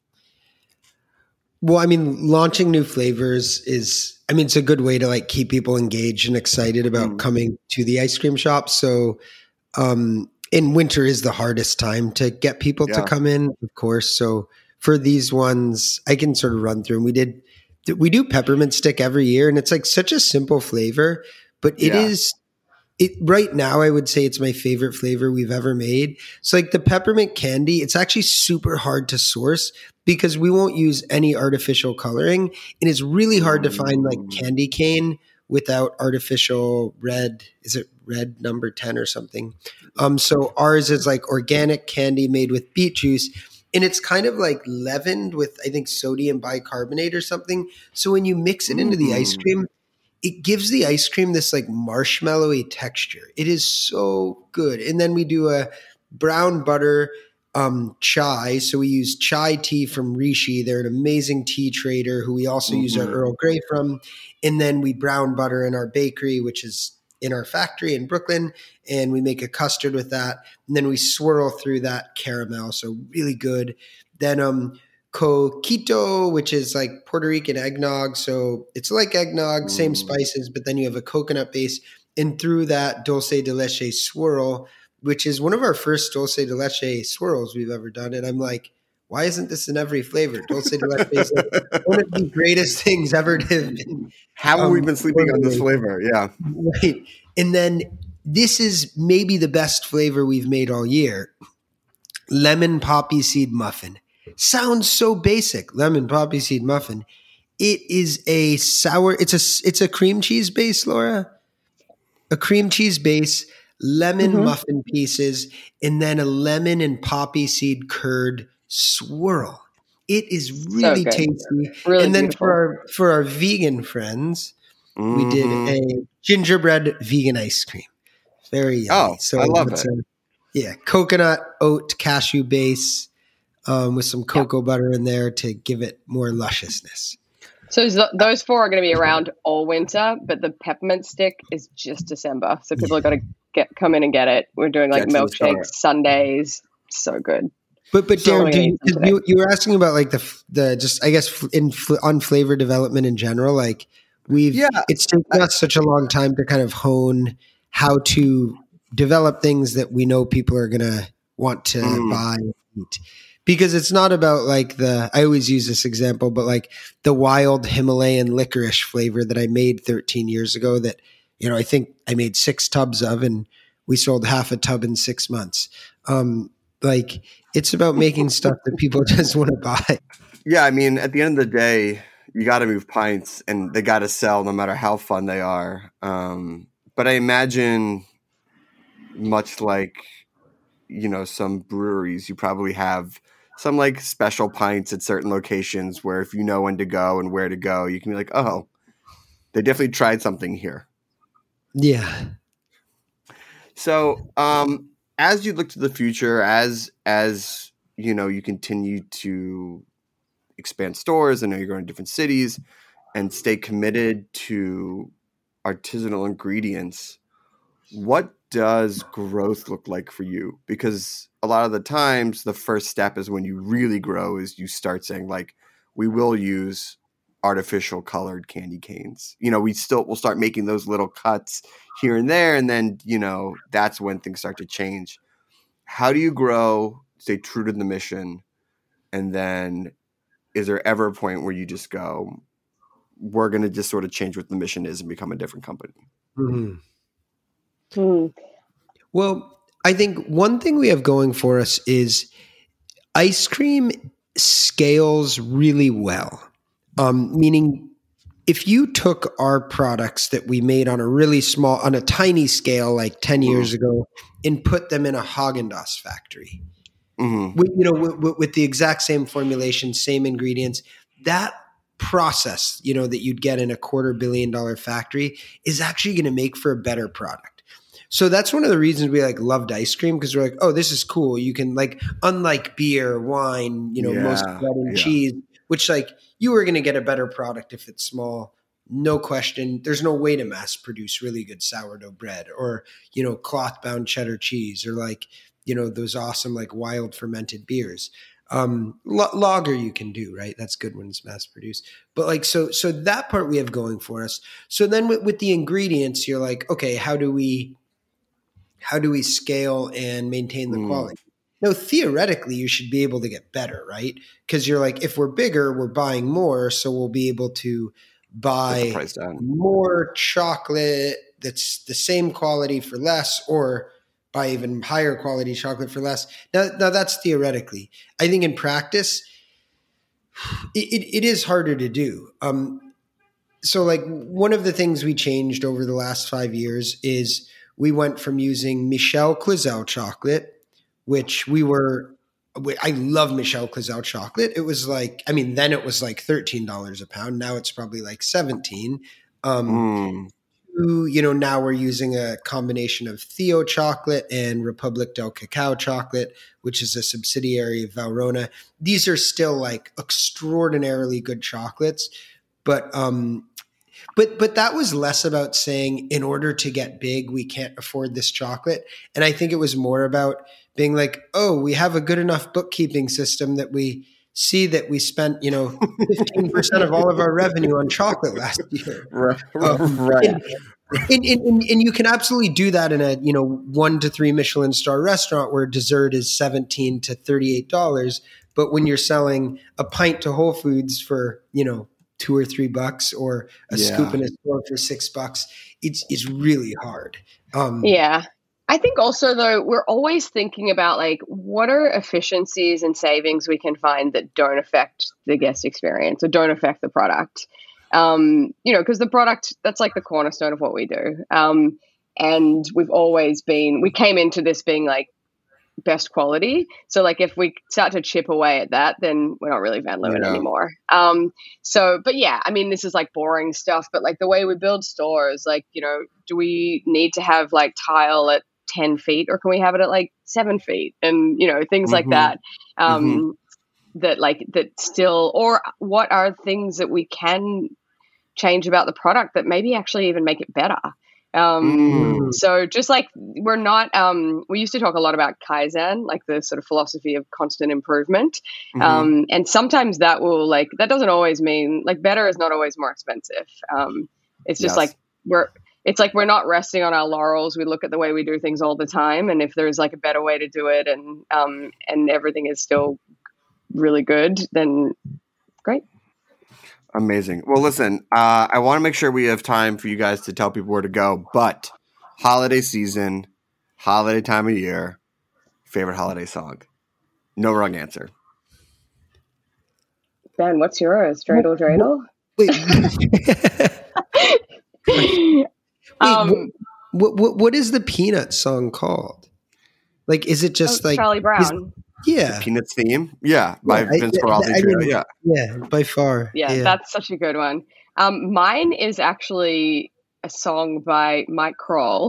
Well, I mean, launching new flavors is, I mean, it's a good way to like keep people engaged and excited about Mm. coming to the ice cream shop. So, um, in winter is the hardest time to get people to Yeah. come in, of course. So for these ones, I can sort of run through them. We did, we do peppermint stick every year, and it's like such a simple flavor, but it Yeah. is it right now. I would say it's my favorite flavor we've ever made. So like the peppermint candy, it's actually super hard to source because we won't use any artificial coloring, and it's really hard to find like candy cane without artificial red. Is it red number ten or something? Um, so ours is like organic candy made with beet juice. And it's kind of like leavened with, I think, sodium bicarbonate or something. So when you mix it into the ice Mm. cream, it gives the ice cream this like marshmallowy texture. It is so good. And then we do a brown butter um, chai. So we use chai tea from Rishi. They're an amazing tea trader who we also use our Mhm. Earl Grey from. And then we brown butter in our bakery, which is in our factory in Brooklyn, and we make a custard with that. And then we swirl through that caramel. So really good. Then um, coquito, which is like Puerto Rican eggnog. So it's like eggnog, same Mm. spices, but then you have a coconut base. And through that dulce de leche swirl, which is one of our first dulce de leche swirls we've ever done. And I'm like, why isn't this in every flavor? Dulce de leche is like one of the greatest things ever to have been. How have we Um, been sleeping on this flavor? Yeah. Right. And then this is maybe the best flavor we've made all year. Lemon poppy seed muffin. Sounds so basic. Lemon poppy seed muffin. It is a sour, it's a it's a cream cheese base, Laura. A cream cheese base, lemon Mhm. muffin pieces, and then a lemon and poppy seed curd swirl. It is really good. tasty. Really and then beautiful. for our for our vegan friends, we did Mhm. a gingerbread vegan ice cream. Very yummy. Oh, I love it's it. a- yeah, coconut, oat, cashew base um, with some cocoa butter in there to give it more lusciousness. So th- those four are going to be around all winter, but the peppermint stick is just December. So people have got to get come in and get it. We're doing like Get to the store. milkshakes, sundaes. So good. But but So Darren, many do you, of them 'cause you you were asking about like the f- the just I guess f- in f- on flavor development in general. Like we've Yeah. it's taken us such a long time to kind of hone how to develop things that we know people are gonna want to Mm. buy and eat. Because it's not about like the I always use this example, but like the wild Himalayan licorice flavor that I made thirteen years ago that, you know, I think I made six tubs of and we sold half a tub in six months. Um, like it's about making stuff that people just want to buy. Yeah, I mean, at the end of the day, you got to move pints, and they got to sell no matter how fun they are. Um, but I imagine, much like you know, some breweries, you probably have some like special pints at certain locations where if you know when to go and where to go, you can be like, oh, they definitely tried something here. Yeah. So, um, as you look to the future, as as you know, you continue to expand stores. I know you're going to different cities and stay committed to artisanal ingredients. What does growth look like for you? Because a lot of the times the first step is when you really grow is you start saying like, we will use artificial colored candy canes. You know, we still will start making those little cuts here and there. And then, you know, that's when things start to change. How do you grow, stay true to the mission? And then is there ever a point where you just go, we're going to just sort of change what the mission is and become a different company? Mm-hmm. Mm. Well, I think one thing we have going for us is ice cream scales really well. Um, meaning if you took our products that we made on a really small, on a tiny scale, like ten mm. years ago, and put them in a Häagen-Dazs factory, mm-hmm. with, you know, with, with the exact same formulation, same ingredients, that process, you know, that you'd get in a quarter billion dollar factory is actually going to make for a better product. So that's one of the reasons we like loved ice cream, because we're like, oh, this is cool. You can like, unlike beer, wine, you know, yeah, most bread and yeah. cheese, which like you were going to get a better product if it's small. No question. There's no way to mass produce really good sourdough bread or, you know, cloth bound cheddar cheese or like, you know, those awesome like wild fermented beers. Um, l- lager you can do, right? That's good when it's mass produced. But like, so, so that part we have going for us. So then with, with the ingredients, you're like, okay, how do we, how do we scale and maintain the mm. quality? No, theoretically, you should be able to get better, right? Because you're like, if we're bigger, we're buying more, so we'll be able to buy more chocolate that's the same quality for less, or buy even higher quality chocolate for less. Now, now that's theoretically. I think in practice, it, it, it is harder to do. Um, so like one of the things we changed over the last five years is we went from using Michel Clozel chocolate, which we were, I love Michel Clozel chocolate. It was like, I mean, then it was like thirteen dollars a pound. Now it's probably like seventeen. Um, mm. to, you know, now we're using a combination of Theo chocolate and Republic del Cacao chocolate, which is a subsidiary of Valrhona. These are still like extraordinarily good chocolates, but, um, But but that was less about saying in order to get big, we can't afford this chocolate. And I think it was more about being like, oh, we have a good enough bookkeeping system that we see that we spent, you know, fifteen percent of all of our revenue on chocolate last year. Right. Um, right. And, and, and, and you can absolutely do that in a, you know, one to three Michelin star restaurant where dessert is seventeen to thirty-eight dollars. But when you're selling a pint to Whole Foods for, you know, two or three bucks or a yeah. scoop in a store for six bucks, it's it's really hard. Um, yeah. I think also, though, we're always thinking about like, what are efficiencies and savings we can find that don't affect the guest experience or don't affect the product? Um, you know, because the product, that's like the cornerstone of what we do. Um, and we've always been, we came into this being like, best quality. So like if we start to chip away at that, then we're not really Van Leeuwen yeah. anymore. Um, so, but yeah, I mean, this is like boring stuff, but like the way we build stores, like, you know, do we need to have like tile at ten feet or can we have it at like seven feet and, you know, things mm-hmm. like that, um, mm-hmm. that like, that still, or what are things that we can change about the product that maybe actually even make it better? Um, mm. So just like we're not, um, we used to talk a lot about Kaizen, like the sort of philosophy of constant improvement. Mm-hmm. Um, and sometimes that will like, that doesn't always mean like better is not always more expensive. Um, it's just yes. like we're, it's like we're not resting on our laurels. We look at the way we do things all the time. And if there's like a better way to do it and, um, and everything is still really good, then great. Amazing. Well, listen, uh, I want to make sure we have time for you guys to tell people where to go, but holiday season, holiday time of year, favorite holiday song? No wrong answer. Ben, what's yours? Dreidel, dreidel? Wait. Wait, um, what, what, what is the Peanut song called? Like, is it just oh, like Charlie Brown? Yeah. The Peanuts theme? Yeah. By yeah, Vince Guaraldi Trio. Yeah. Yeah, by far. Yeah, yeah, that's such a good one. Um, mine is actually a song by Mike Kroll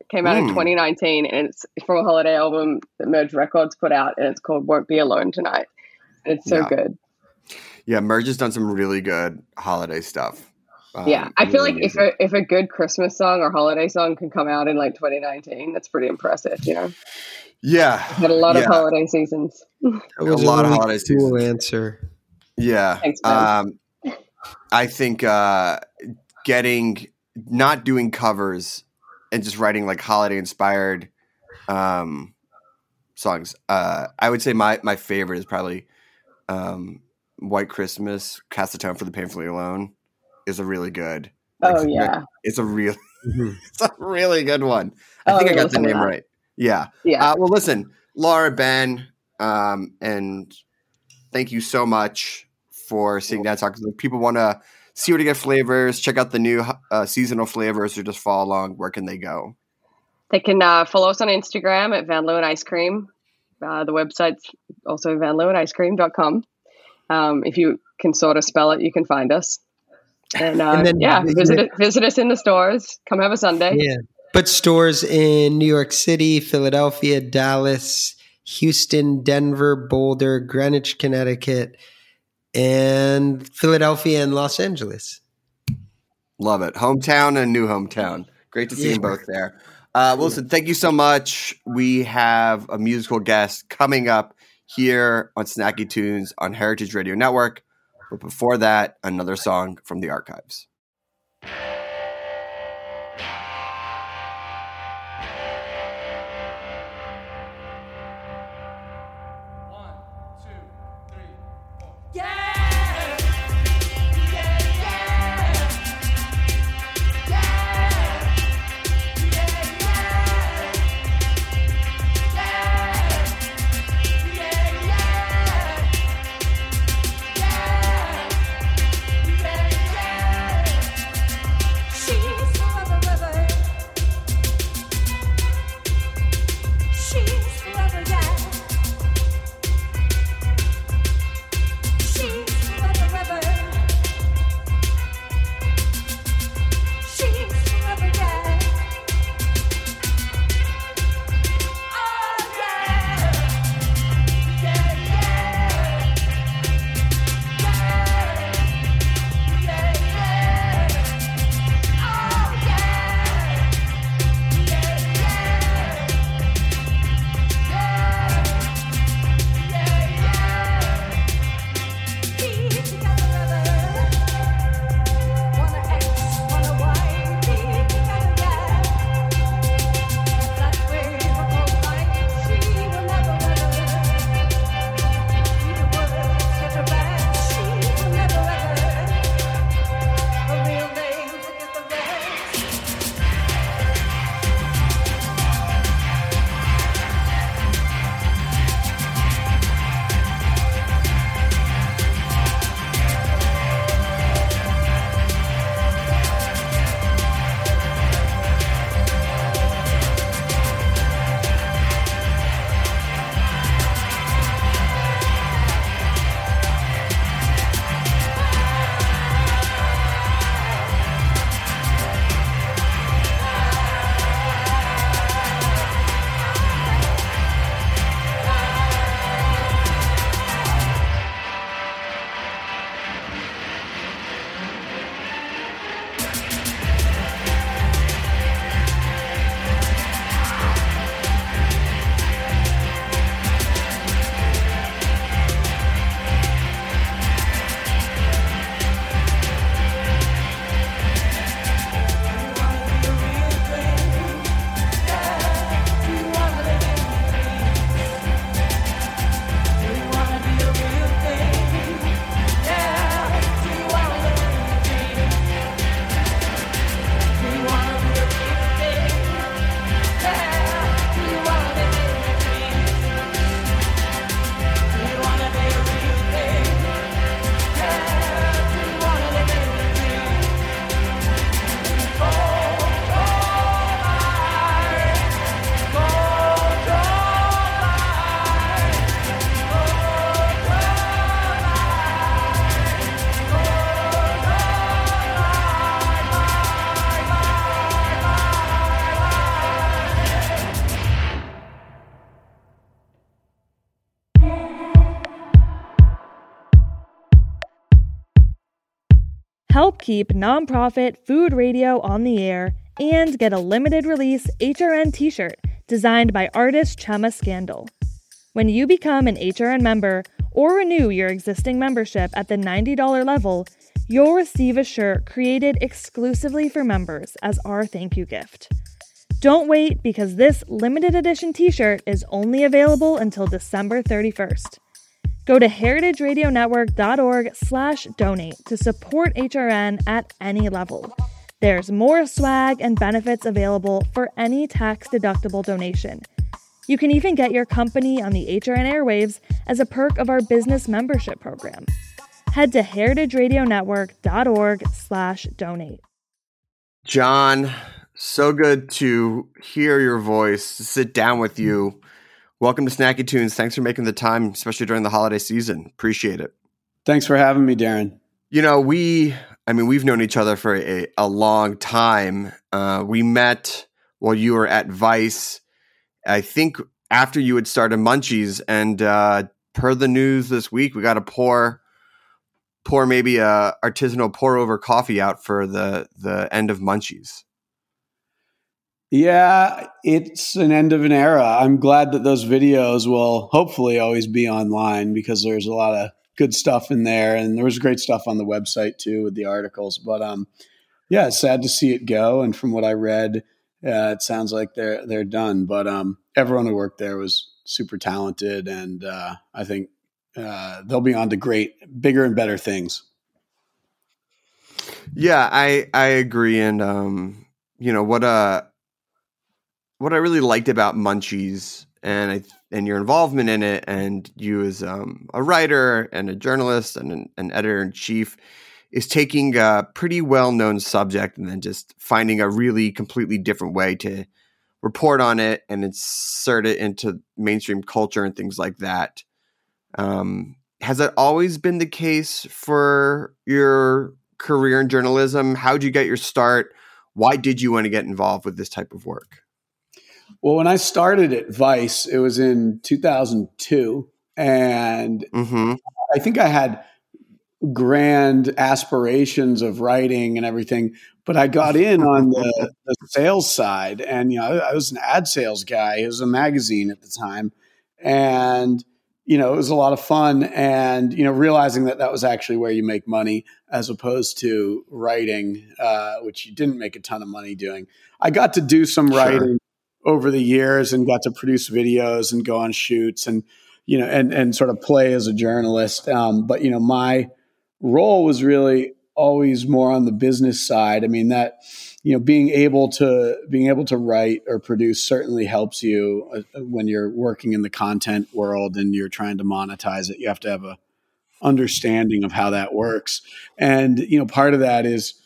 Came out Mm. in twenty nineteen, and it's from a holiday album that Merge Records put out, and it's called Won't Be Alone Tonight. And it's so Yeah. good. Yeah, Merge has done some really good holiday stuff. Um, Yeah, I feel really like if amazing. a, if a good Christmas song or holiday song can come out in like twenty nineteen, that's pretty impressive, you know? yeah, Had a lot yeah, of holiday seasons. That a was lot of really holiday cool seasons. answer. Yeah. Thanks, man. Um, I think uh, getting not doing covers and just writing like holiday inspired um, songs. Uh, I would say my my favorite is probably um, White Christmas, Cast the Tone for the Painfully Alone is a really good. Like, Oh, yeah. It's a real Mhm. it's a really good one. I Oh, think I yeah, got the listen to name that. right. Yeah. Yeah. Uh, well, listen, Laura, Ben, um, and thank you so much for seeing that talk. If people want to see where to get flavors, check out the new uh, seasonal flavors, or just follow along, where can they go? They can uh, follow us on Instagram at Van Leeuwen Ice Cream. Uh, the website's also van leeuwen ice cream dot com. Um, if you can sort of spell it, you can find us. And, uh, And then- yeah, visit it, visit us in the stores. Come have a Sunday. Yeah. But stores in New York City, Philadelphia, Dallas, Houston, Denver, Boulder, Greenwich, Connecticut, and Philadelphia and Los Angeles. Love it. Hometown and new hometown. Great to see Yeah. them both there. Uh, well, listen, thank you so much. We have a musical guest coming up here on Snacky Tunes on Heritage Radio Network. But before that, another song from the archives. Help keep nonprofit food radio on the air and get a limited release H R N t-shirt designed by artist Chema Scandal. When you become an H R N member or renew your existing membership at the ninety dollars level, you'll receive a shirt created exclusively for members as our thank you gift. Don't wait, because this limited edition t-shirt is only available until December thirty-first. Go to heritageradionetwork.org slash donate to support H R N at any level. There's more swag and benefits available for any tax-deductible donation. You can even get your company on the H R N airwaves as a perk of our business membership program. Head to heritageradionetwork.org slash donate. John, so good to hear your voice, to sit down with you. Welcome to Snacky Tunes. Thanks for making the time, especially during the holiday season. Appreciate it. Thanks for having me, Darren. You know, we, I mean, we've known each other for a, a long time. Uh, we met while you were at Vice, I think after you had started Munchies, and uh, per the news this week, we got to pour, pour maybe a artisanal pour over coffee out for the, the end of Munchies. Yeah, it's an end of an era. I'm glad that those videos will hopefully always be online, because there's a lot of good stuff in there, and there was great stuff on the website too with the articles. But um, yeah, it's sad to see it go. And from what I read, uh, it sounds like they're they're done. But um, everyone who worked there was super talented, and uh, I think uh, they'll be on to great, bigger and better things. Yeah, I I agree, and um, you know what a. What I really liked about Munchies and I, and your involvement in it, and you as um, a writer and a journalist and an, an editor-in-chief, is taking a pretty well-known subject and then just finding a really completely different way to report on it and insert it into mainstream culture and things like that. Um, has that always been the case for your career in journalism? How'd you get your start? Why did you want to get involved with this type of work? Well, when I started at Vice, it was in two thousand two, and mm-hmm. I think I had grand aspirations of writing and everything, but I got in on the, the sales side, and you know, I, I was an ad sales guy. It was a magazine at the time, and you know, it was a lot of fun. And you know, realizing that that was actually where you make money as opposed to writing, uh, which you didn't make a ton of money doing. I got to do some sure. writing over the years and got to produce videos and go on shoots and, you know, and, and sort of play as a journalist. Um, but, you know, my role was really always more on the business side. I mean, that, you know, being able to, being able to write or produce certainly helps you uh, when you're working in the content world and you're trying to monetize it. You have to have a understanding of how that works. And, you know, part of that is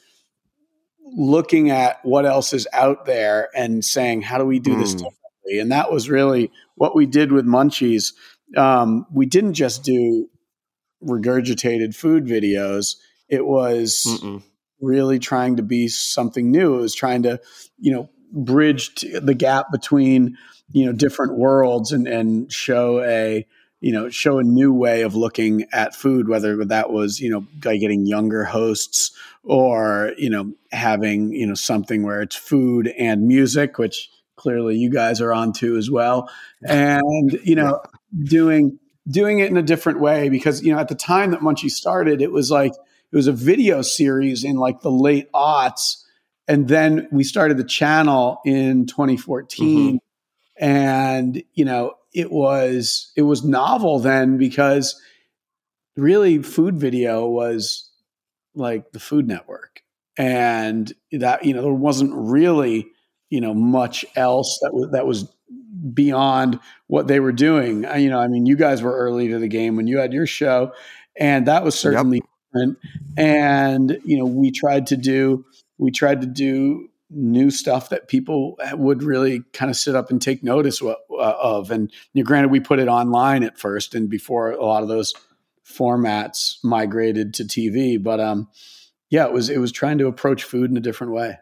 looking at what else is out there and saying, how do we do this differently? And that was really what we did with Munchies. Um, we didn't just do regurgitated food videos. It was Mm-mm. really trying to be something new. It was trying to, you know, bridge the gap between, you know, different worlds and, and show a, you know, show a new way of looking at food, whether that was, you know, by getting younger hosts or, you know, having, you know, something where it's food and music, which clearly you guys are on to as well. And, you know, doing, doing it in a different way, because, you know, at the time that Munchie started, it was like, it was a video series in like the late aughts. And then we started the channel in twenty fourteen. Mm-hmm. And, you know, it was, it was novel then, because really food video was like the Food Network, and that, you know, there wasn't really, you know, much else that was, that was beyond what they were doing. You know, I mean, you guys were early to the game when you had your show, and that was certainly yep. different. And, you know, we tried to do, we tried to do new stuff that people would really kind of sit up and take notice of. of. And you know, granted, we put it online at first, and before a lot of those formats migrated to T V, but um, yeah, it was, it was trying to approach food in a different way.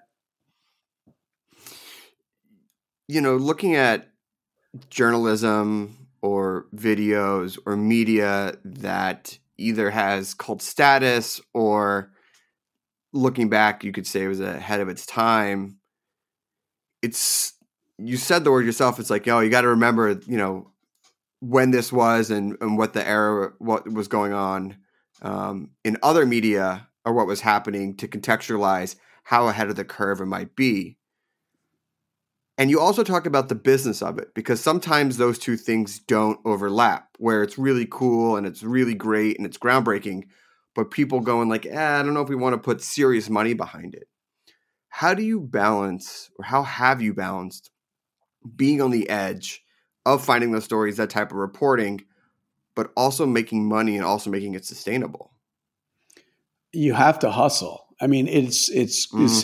You know, looking at journalism or videos or media that either has cult status or looking back, you could say it was ahead of its time. It's, you said the word yourself. It's like, oh, you got to remember, you know, when this was and, and what the era, what was going on um, in other media or what was happening to contextualize how ahead of the curve it might be. And you also talk about the business of it, because sometimes those two things don't overlap, where it's really cool and it's really great and it's groundbreaking, but people going like, eh, I don't know if we want to put serious money behind it. How do you balance, or how have you balanced being on the edge of finding those stories, that type of reporting, but also making money and also making it sustainable? You have to hustle. I mean, it's, it's, it's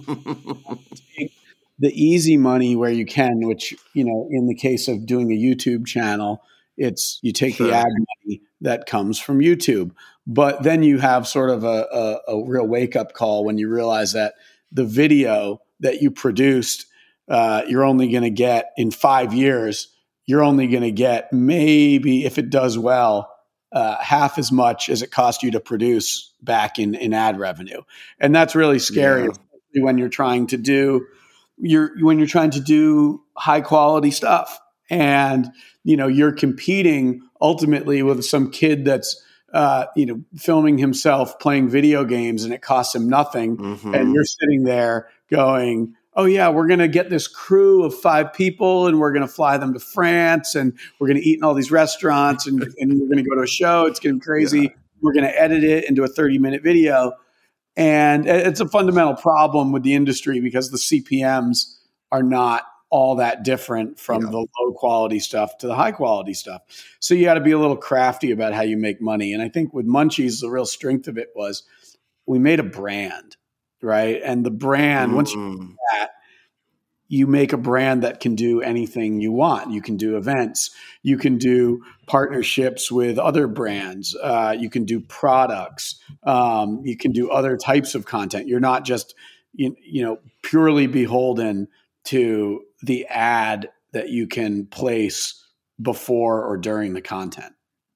the easy money where you can, which, you know, in the case of doing a YouTube channel, it's, you take sure. the ad money that comes from YouTube, but then you have sort of a, a, a real wake up call when you realize that the video that you produced, uh, you're only going to get in five years, you're only going to get maybe, if it does well, uh, half as much as it cost you to produce back in, in ad revenue. And that's really scary, yeah. especially when you're trying to do, you're, when you're trying to do high quality stuff, and, you know, you're competing ultimately with some kid that's, uh, you know, filming himself playing video games and it costs him nothing. Mm-hmm. And you're sitting there going, oh yeah, we're going to get this crew of five people and we're going to fly them to France and we're going to eat in all these restaurants and, and we're going to go to a show. It's going to be crazy. Yeah. We're going to edit it into a thirty minute video. And it's a fundamental problem with the industry because the C P Ms are not all that different from yeah. the low quality stuff to the high quality stuff. So you got to be a little crafty about how you make money. And I think with Munchies, the real strength of it was we made a brand, right? And the brand, mm-hmm. once you do that, you make a brand that can do anything you want. You can do events. You can do partnerships with other brands. Uh, you can do products. Um, you can do other types of content. You're not just, you, you know, purely beholden to the ad that you can place before or during the content.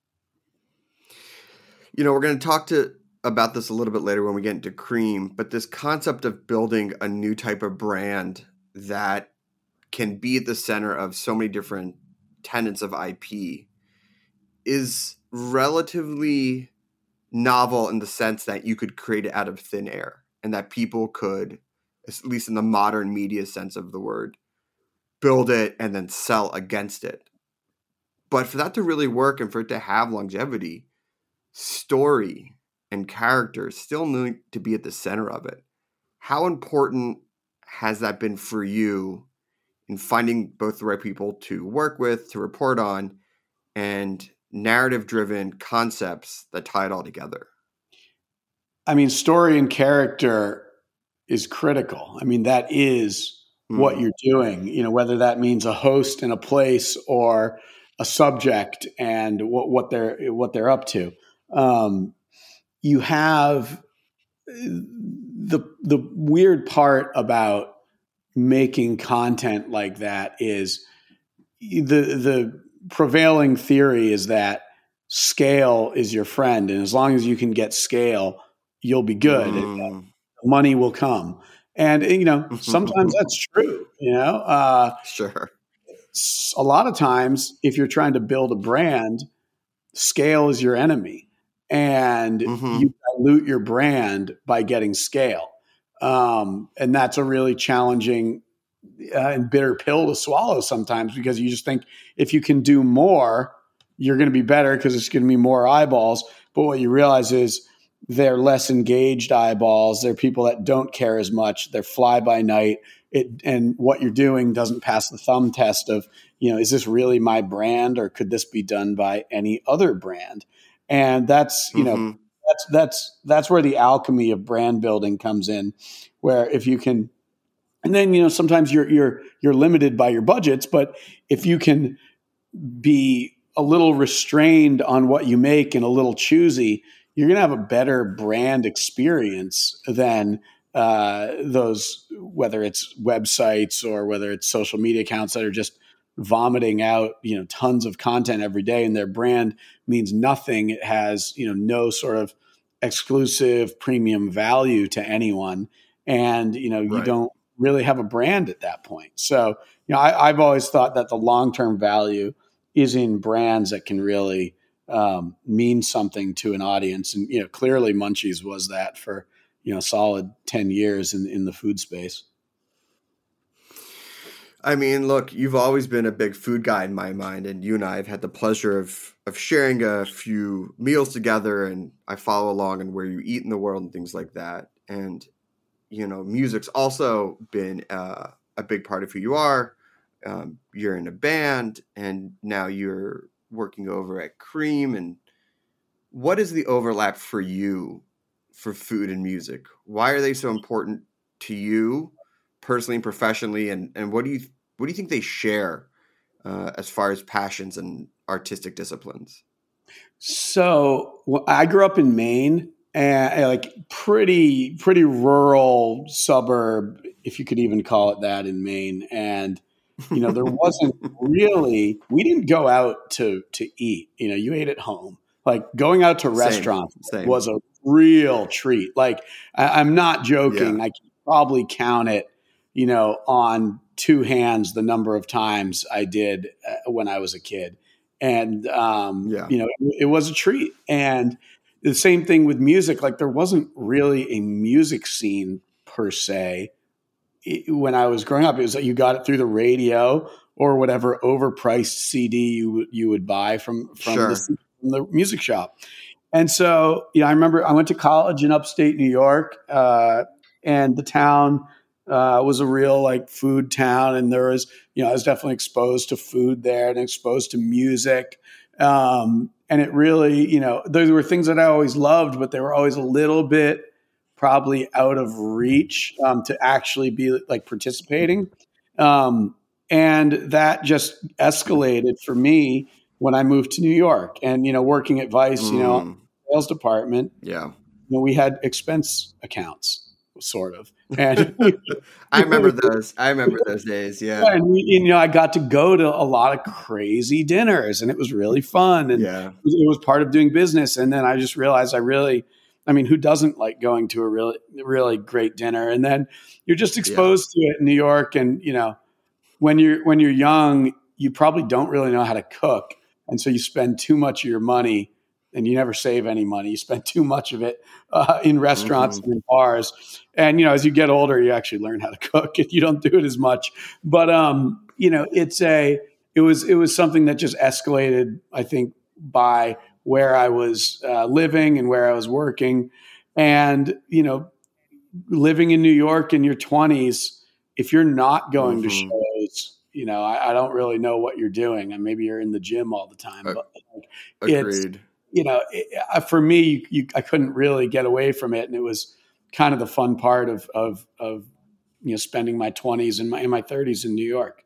You know, we're going to talk to about this a little bit later when we get into Cream, but this concept of building a new type of brand that can be at the center of so many different tenets of I P is relatively novel in the sense that you could create it out of thin air and that people could, at least in the modern media sense of the word, build it and then sell against it. But for that to really work and for it to have longevity, story and characters still need to be at the center of it. How important has that been for you in finding both the right people to work with, to report on, and narrative-driven concepts that tie it all together? I mean, story and character is critical. I mean, that is mm. what you're doing, you know, whether that means a host in a place or a subject and what, what they're, what they're up to. Um, you have the, the weird part about making content like that is the, the prevailing theory is that scale is your friend. And as long as you can get scale, you'll be good. Mm. Money will come. And, you know, sometimes that's true, you know, uh, sure. A lot of times if you're trying to build a brand, scale is your enemy. And mm-hmm. you dilute your brand by getting scale. Um, and that's a really challenging uh, and bitter pill to swallow sometimes because you just think if you can do more, you're going to be better because it's going to be more eyeballs. But what you realize is they're less engaged eyeballs. They're people that don't care as much. They're fly by night. It, and what you're doing doesn't pass the thumb test of, you know, is this really my brand or could this be done by any other brand? And that's, you mm-hmm. know, that's, that's, that's where the alchemy of brand building comes in, where if you can, and then, you know, sometimes you're, you're, you're limited by your budgets, but if you can be a little restrained on what you make and a little choosy, you're going to have a better brand experience than uh, those, whether it's websites or whether it's social media accounts that are just vomiting out, you know, tons of content every day and their brand means nothing. It has, you know, no sort of exclusive premium value to anyone. And, you know, you Right. don't really have a brand at that point. So, you know, I, I've always thought that the long-term value is in brands that can really um, mean something to an audience. And, you know, clearly Munchies was that for, you know, solid ten years in, in the food space. I mean, look, you've always been a big food guy in my mind, and you and I have had the pleasure of of sharing a few meals together, and I follow along on where you eat in the world and things like that. And, you know, music's also been uh, a big part of who you are. Um, you're in a band, and now you're working over at Cream. And what is the overlap for you for food and music? Why are they so important to you personally and professionally, and, and what do you what do you think they share uh, as far as passions and artistic disciplines? So well, I grew up in Maine, and like pretty pretty rural suburb, if you could even call it that, in Maine. And you know, there wasn't really we didn't go out to to eat. You know, you ate at home. Like going out to restaurants Same. Same. was a real treat. Like I, I'm not joking. Yeah. I can probably count it, you know, on two hands the number of times I did uh, when I was a kid. And, um, Yeah. you know, it, it was a treat. And the same thing with music. Like there wasn't really a music scene per se it, when I was growing up. It was like you got it through the radio or whatever overpriced C D you, you would buy from, from, Sure. the, from the music shop. And so, you know, I remember I went to college in upstate New York, uh, and the town uh, was a real like food town. And there was, you know, I was definitely exposed to food there and exposed to music. Um, and it really, you know, there were things that I always loved, but they were always a little bit probably out of reach um, to actually be like participating. Um, and that just escalated for me when I moved to New York and, you know, working at Vice, Mm. you know, sales department, Yeah. you know, we had expense accounts sort of. And I remember those. I remember those days. Yeah. and we, you know, I got to go to a lot of crazy dinners and it was really fun. And Yeah. it was, it was part of doing business. And then I just realized I really, I mean, who doesn't like going to a really, really great dinner? And then you're just exposed to it in New York. And, you know, when you're, when you're young, you probably don't really know how to cook. And so you spend too much of your money and you never save any money. You spend too much of it uh, in restaurants Mm-hmm. and in bars. And, you know, as you get older, you actually learn how to cook and you don't do it as much. But, um, you know, it's a, it was, it was something that just escalated, I think, by where I was uh, living and where I was working. And, you know, living in New York in your twenties, if you're not going to Mhm. shows, you know, I, I don't really know what you're doing. And maybe you're in the gym all the time. Uh, But like, it's, Agreed. you know, it, uh, for me, you, you, I couldn't really get away from it. And it was kind of the fun part of, of, of, you know, spending my twenties and my, in my thirties in New York.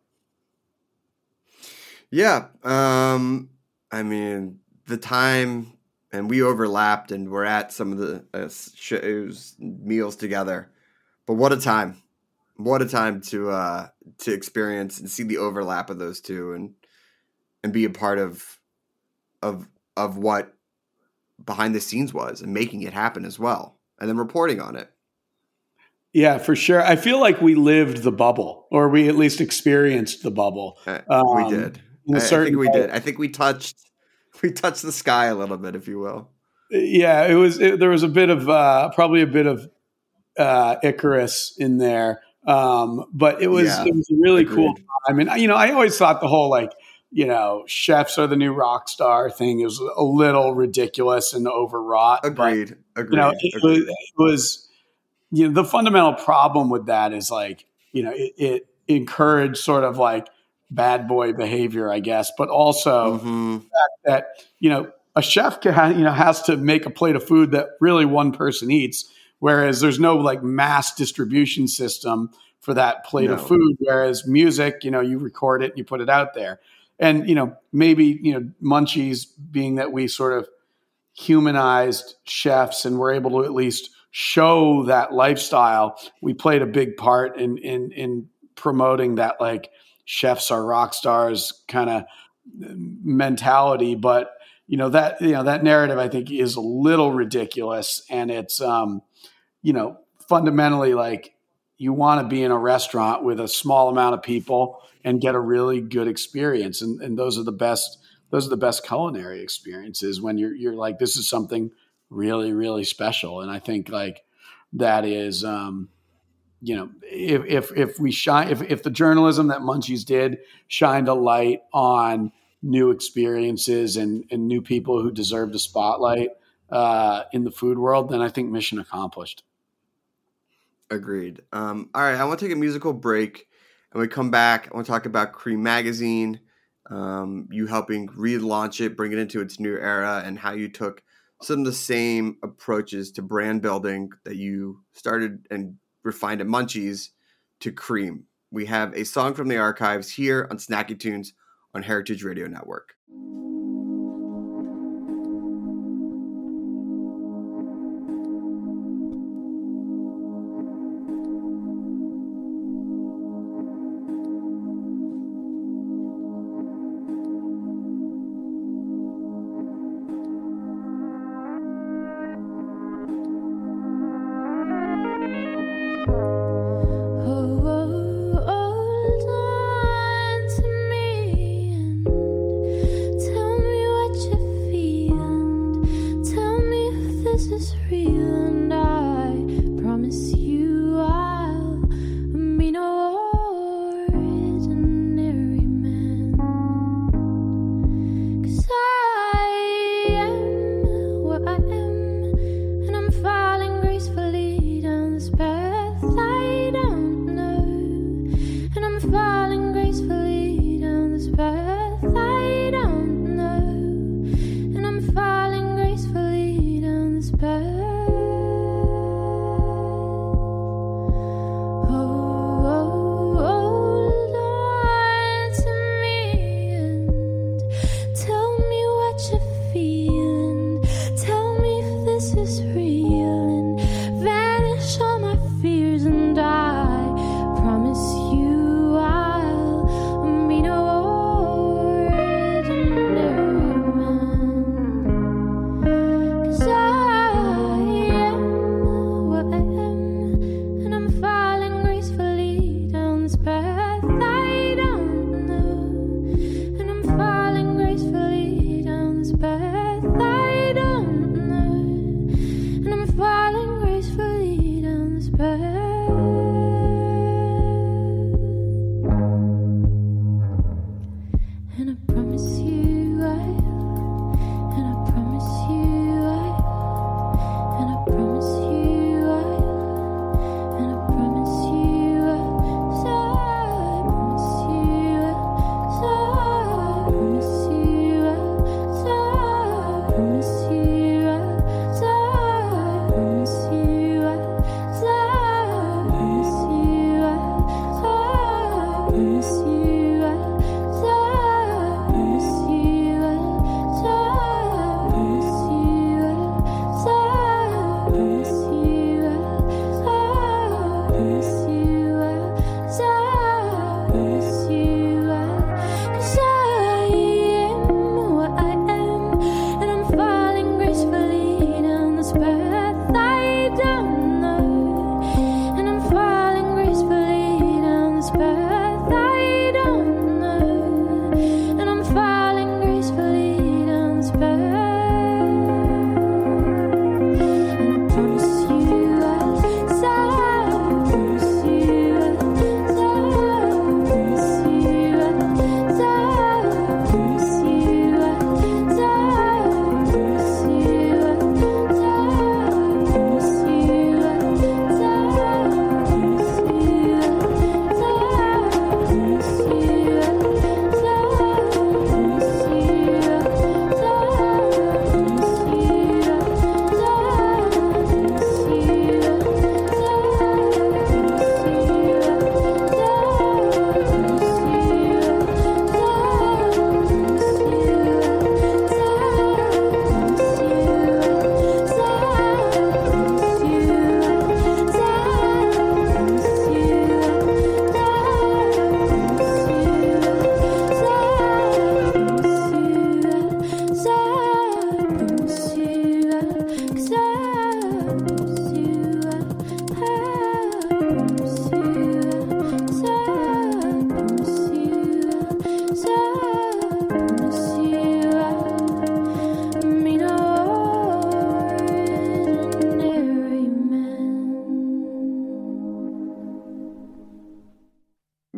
Yeah. Um, I mean, the time, and we overlapped and we're at some of the uh, shows, meals together. But what a time. What a time to uh, to experience and see the overlap of those two and and be a part of of of what behind the scenes was and making it happen as well. And then reporting on it. Yeah, for sure. I feel like we lived the bubble, or we at least experienced the bubble. Uh, Um, we did. in a I, I certain think we way. did. I think we touched we touched the sky a little bit, if you will. Yeah, it was. It, there was a bit of uh, probably a bit of uh, Icarus in there, um, but it was Yeah, it was a really agreed. cool time. And you know, I always thought the whole like you know chefs are the new rock star thing is a little ridiculous and overwrought. but, Agreed. Agreed. you know, it was, agreed. it was, you know, the fundamental problem with that is like, you know, it, it encouraged sort of like bad boy behavior, I guess, but also Mhm. that, you know, a chef can, you know, has to make a plate of food that really one person eats, whereas there's no like mass distribution system for that plate No. of food. Whereas music, you know, you record it and you put it out there. And, you know, maybe, you know, Munchies being that we sort of humanized chefs and were able to at least show that lifestyle, we played a big part in in in promoting that like chefs are rock stars kind of mentality. But you know, that, you know, that narrative I think is a little ridiculous. And it's, um, you know, fundamentally like you want to be in a restaurant with a small amount of people and get a really good experience. And, and those are the best, those are the best culinary experiences when you're, you're like, this is something really, really special. And I think like that is, um, you know, if, if, if we shine, if, if the journalism that Munchies did shined a light on new experiences and, and new people who deserved a spotlight uh, in the food world, then I think mission accomplished. Agreed. Um, all right. I want to take a musical break, and when we come back, I want to talk about Cream Magazine, um, you helping relaunch it, bring it into its new era, and how you took some of the same approaches to brand building that you started and refined at Munchies to Cream. We have a song from the archives here on Snacky Tunes on Heritage Radio Network.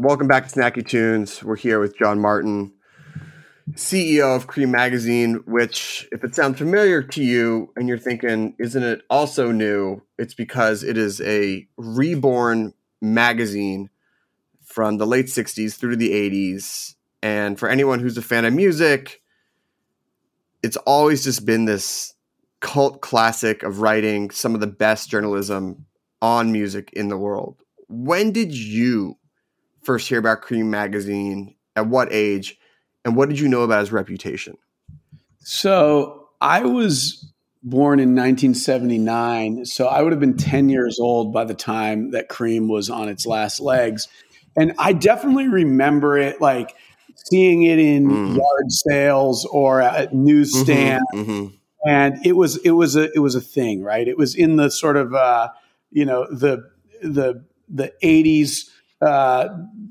welcome back to Snacky Tunes. We're here with John Martin, C E O of Cream Magazine, which, if it sounds familiar to you and you're thinking, isn't it also new? It's because it is a reborn magazine from the late sixties through to the eighties. And for anyone who's a fan of music, it's always just been this cult classic of writing some of the best journalism on music in the world. When did you first hear about Cream Magazine? At what age? And what did you know about his reputation? So I was born in nineteen seventy-nine. So I would have been ten years old by the time that Cream was on its last legs. And I definitely remember it, like seeing it in mm. yard sales or at newsstands. Mm-hmm, mm-hmm. And it was, it was a, it was a thing, right? It was in the sort of, uh, you know, the, the, the eighties, uh,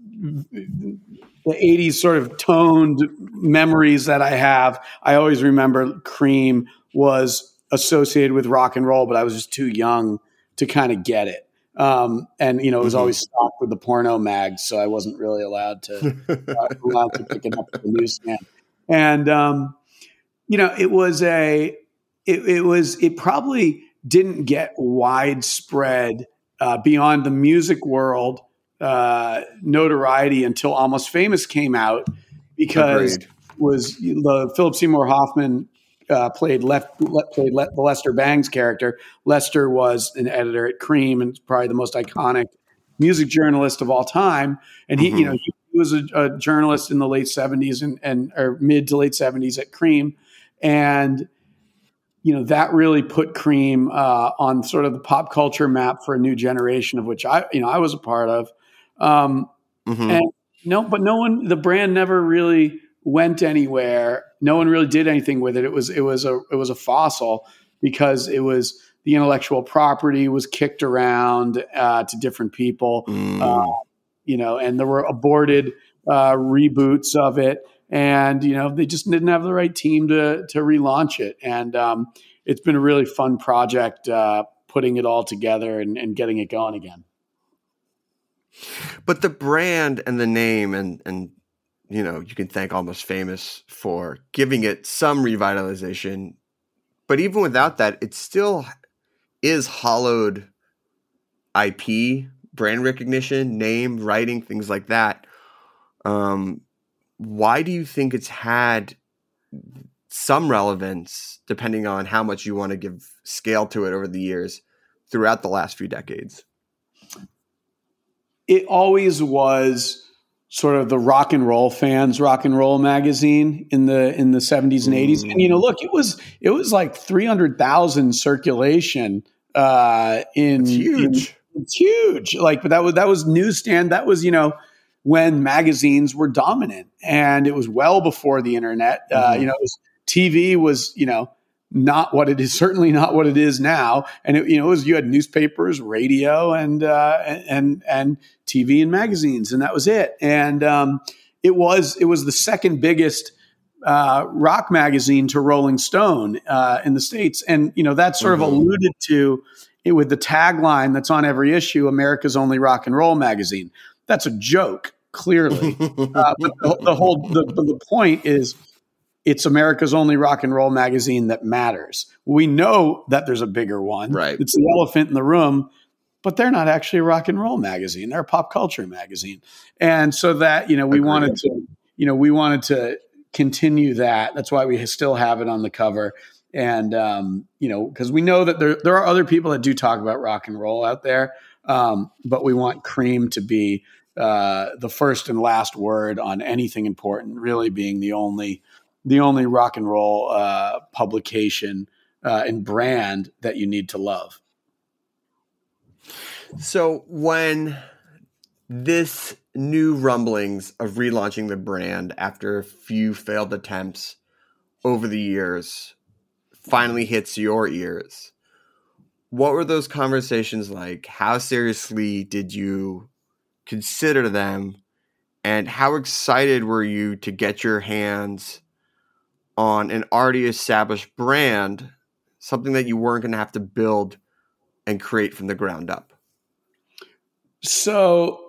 the eighties sort of toned memories that I have. I always remember Cream was associated with rock and roll, but I was just too young to kind of get it. Um, and, you know, it was mm-hmm. always stocked with the porno mags, so I wasn't really allowed to, uh, allowed to pick it up at the newsstand. And, um, you know, it was a, it, it was, it probably didn't get widespread uh, beyond the music world uh, notoriety until Almost Famous came out, because Agreed. was the Philip Seymour Hoffman uh, played left played Le- the Lester Bangs character. Lester was an editor at Cream and probably the most iconic music journalist of all time. And he, mm-hmm. you know, he, he was a, a journalist in the late seventies and, and or mid to late seventies at Cream, and you know, that really put Cream uh, on sort of the pop culture map for a new generation, of which I, you know, I was a part of. Um, mm-hmm. And no, but no one, the brand never really went anywhere. No one really did anything with it. It was, it was a, it was a fossil, because it was, the intellectual property was kicked around uh, to different people, mm. uh, you know, and there were aborted uh, reboots of it. And, you know, they just didn't have the right team to to relaunch it. And um, it's been a really fun project uh, putting it all together and, and getting it going again. But the brand and the name and, and, you know, you can thank Almost Famous for giving it some revitalization. But even without that, it still is hollowed I P, brand recognition, name, writing, things like that. Um Why do you think it's had some relevance, depending on how much you want to give scale to it over the years, throughout the last few decades? It always was sort of the rock and roll fans, rock and roll magazine in the in the seventies and eighties. Mm. And you know, look, it was it was like three hundred thousand circulation uh, in, it's huge. in it's huge. Like, but that was that was newsstand. That was, you know, when magazines were dominant, and it was well before the internet. Mm-hmm. Uh, you know, it was, T V was, you know, not what it is, certainly not what it is now. And it, you know, it was, you had newspapers, radio, and uh, and and T V and magazines, and that was it. And um, it was it was the second biggest uh, rock magazine to Rolling Stone uh, in the States, and you know that sort mm-hmm. of alluded to it with the tagline that's on every issue: "America's only rock and roll magazine." That's a joke, clearly. uh, but the, the whole the, the point is, it's America's only rock and roll magazine that matters. We know that there's a bigger one. Right. It's the elephant in the room, but they're not actually a rock and roll magazine. They're a pop culture magazine. And so that, you know, we Agreed. wanted to, you know, we wanted to continue that. That's why we still have it on the cover. And, um, you know, because we know that there, there are other people that do talk about rock and roll out there. Um, but we want Cream to be uh, the first and last word on anything important, really being the only the only rock and roll uh, publication uh, and brand that you need to love. So when this new rumblings of relaunching the brand after a few failed attempts over the years finally hits your ears, what were those conversations like? How seriously did you consider them? And how excited were you to get your hands on an already established brand, something that you weren't going to have to build and create from the ground up? So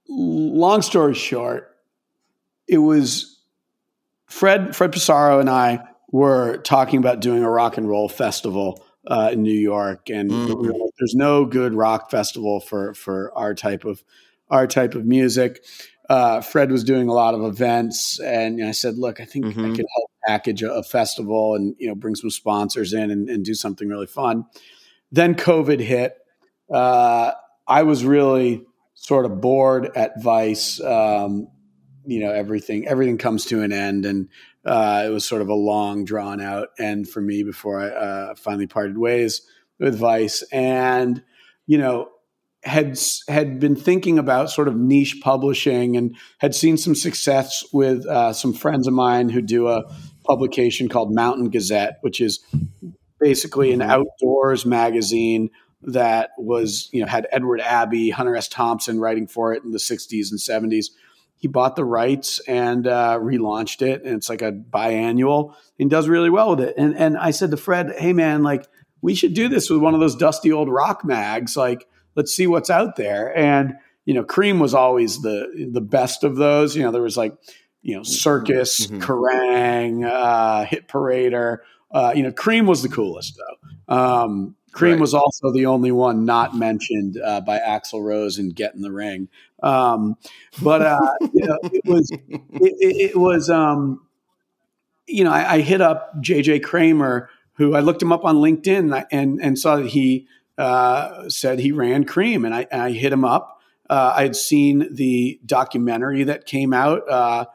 long story short, it was Fred, Fred Pissarro and I were talking about doing a rock and roll festival uh, in New York. And mm. we were like, there's no good rock festival for, for our type of, our type of music. Uh, Fred was doing a lot of events, and you know, I said, look, I think mm-hmm. I could help package a, a festival and, you know, bring some sponsors in and, and do something really fun. Then COVID hit. Uh, I was really sort of bored at Vice. Um, you know, everything, everything comes to an end. And uh, it was sort of a long drawn out end for me before I uh, finally parted ways with Vice. And, you know, had, had been thinking about sort of niche publishing and had seen some success with uh, some friends of mine who do a publication called Mountain Gazette, which is basically an outdoors magazine that was, you know, had Edward Abbey, Hunter S. Thompson writing for it in the sixties and seventies. He bought the rights and uh, relaunched it, and it's like a biannual and does really well with it. And and I said to Fred, hey man, like we should do this with one of those dusty old rock mags. Like, let's see what's out there. And, you know, Cream was always the the best of those. You know, there was like, you know, Circus, mm-hmm. Kerrang, uh, Hit Parader. Uh, you know, Cream was the coolest though. Um, Cream right. was also the only one not mentioned uh, by Axl Rose in Get in the Ring. Um, but uh, you know, it was it, it, it was um, you know, I, I hit up J J Kramer, who I looked him up on LinkedIn and I, and, and saw that he uh, said he ran Cream, and I, and I hit him up. Uh, I had seen the documentary that came out, uh,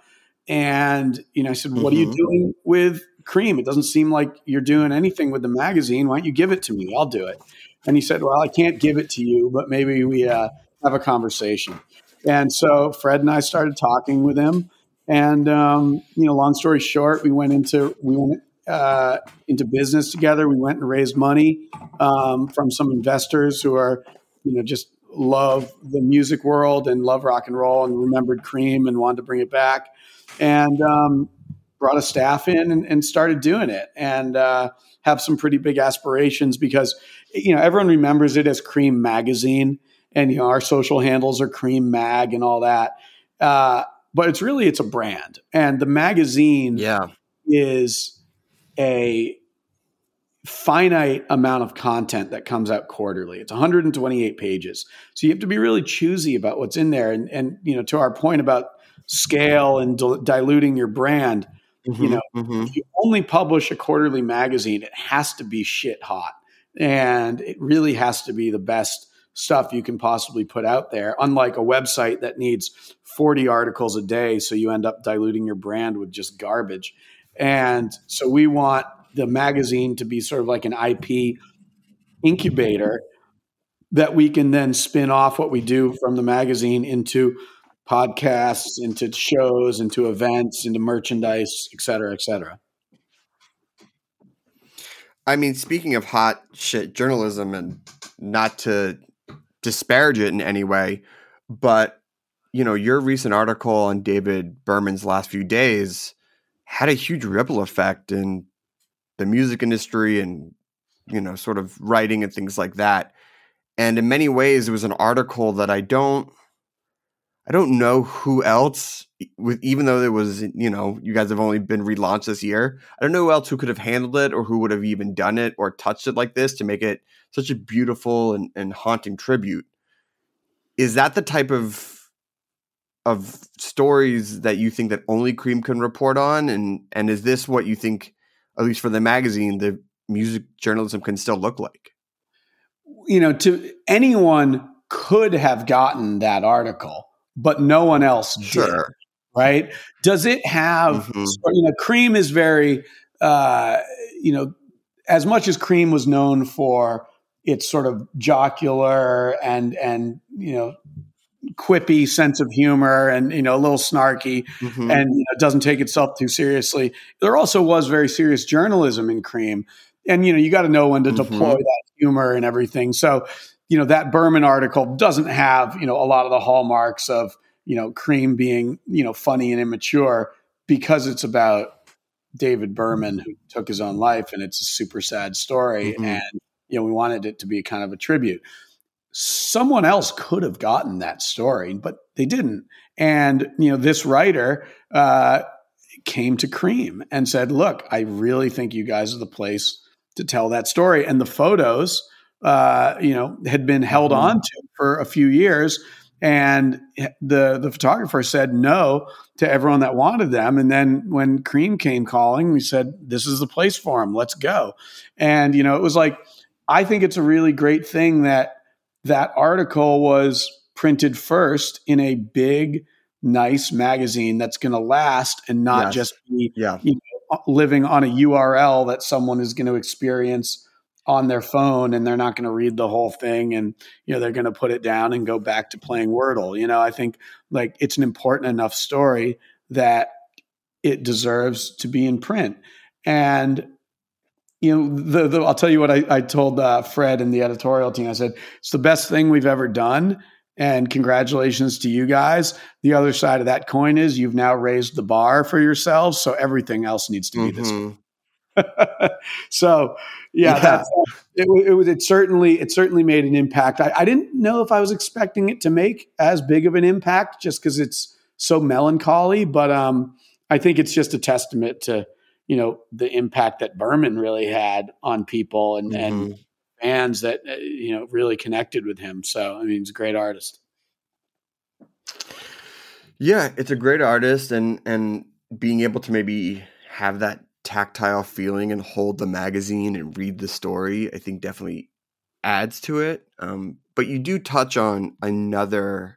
and you know, I said, "What mm-hmm. are you doing with Cream? It doesn't seem like you're doing anything with the magazine. Why don't you give it to me? I'll do it." And he said, "Well, I can't give it to you, but maybe we uh, have a conversation." And so Fred and I started talking with him, and um, you know, long story short, we went into we went uh, into business together. We went and raised money um, from some investors who are, you know, just love the music world and love rock and roll and remembered Cream and wanted to bring it back, and um, brought a staff in and, and started doing it, and uh, have some pretty big aspirations because, you know, everyone remembers it as Cream Magazine, and, you know, our social handles are Cream Mag and all that. Uh, but it's really, it's a brand, and the magazine yeah. is a finite amount of content that comes out quarterly. It's one hundred twenty-eight pages. So you have to be really choosy about what's in there. And, and you know, to our point about scale and dil- diluting your brand, mm-hmm, you know, mm-hmm. if you only publish a quarterly magazine, it has to be shit hot. And it really has to be the best stuff you can possibly put out there, unlike a website that needs forty articles a day. So you end up diluting your brand with just garbage. And so we want the magazine to be sort of like an I P incubator that we can then spin off what we do from the magazine into podcasts, into shows, into events, into merchandise, et cetera, et cetera. I mean, speaking of hot shit journalism, and not to disparage it in any way, but, you know, your recent article on David Berman's last few days had a huge ripple effect in the music industry and, you know, sort of writing and things like that. And in many ways, it was an article that I don't, I don't know who else, with even though it was, you know, you guys have only been relaunched this year, I don't know who else who could have handled it or who would have even done it or touched it like this to make it such a beautiful and, and haunting tribute. Is that the type of of stories that you think that only Cream can report on? And and is this what you think, at least for the magazine, the music journalism can still look like? You know, to anyone could have gotten that article, but no one else sure. did, right? Does it have, mm-hmm. you know, Cream is very, uh, you know, as much as Cream was known for its sort of jocular and, and, you know, quippy sense of humor and, you know, a little snarky mm-hmm. and, you know, doesn't take itself too seriously. There also was very serious journalism in Cream. And, you know, you got to know when to mm-hmm. deploy that humor and everything. So, you know, that Berman article doesn't have, you know, a lot of the hallmarks of, you know, Cream being, you know, funny and immature, because it's about David Berman, who took his own life, and it's a super sad story. Mm-hmm. And, you know, we wanted it to be kind of a tribute. someone else could have gotten that story, but they didn't. And, you know, this writer uh, came to Cream and said, look, I really think you guys are the place to tell that story. And the photos, uh, you know, had been held on to for a few years. And the the photographer said no to everyone that wanted them. And then when Cream came calling, we said, this is the place for them. Let's go. And, you know, it was like, I think it's a really great thing that that article was printed first in a big, nice magazine that's going to last and not Yes. just be Yeah. you know, living on a U R L that someone is going to experience on their phone, and they're not going to read the whole thing, and you know they're going to put it down and go back to playing Wordle. You know, I think like it's an important enough story that it deserves to be in print. And you know, the, the, I'll tell you what I, I told uh, Fred and the editorial team. I said it's the best thing we've ever done, and congratulations to you guys. The other side of that coin is you've now raised the bar for yourselves, so everything else needs to be this way. So yeah, Yeah. That's, uh, it, it was, it certainly, it certainly made an impact. I, I didn't know if I was expecting it to make as big of an impact just because it's so melancholy, but um, I think it's just a testament to, you know, the impact that Berman really had on people and, Mhm. and fans that, uh, you know, really connected with him. So, I mean, he's a great artist. Yeah, it's a great artist, and and being able to maybe have that tactile feeling and hold the magazine and read the story, I think definitely adds to it. Um, but you do touch on another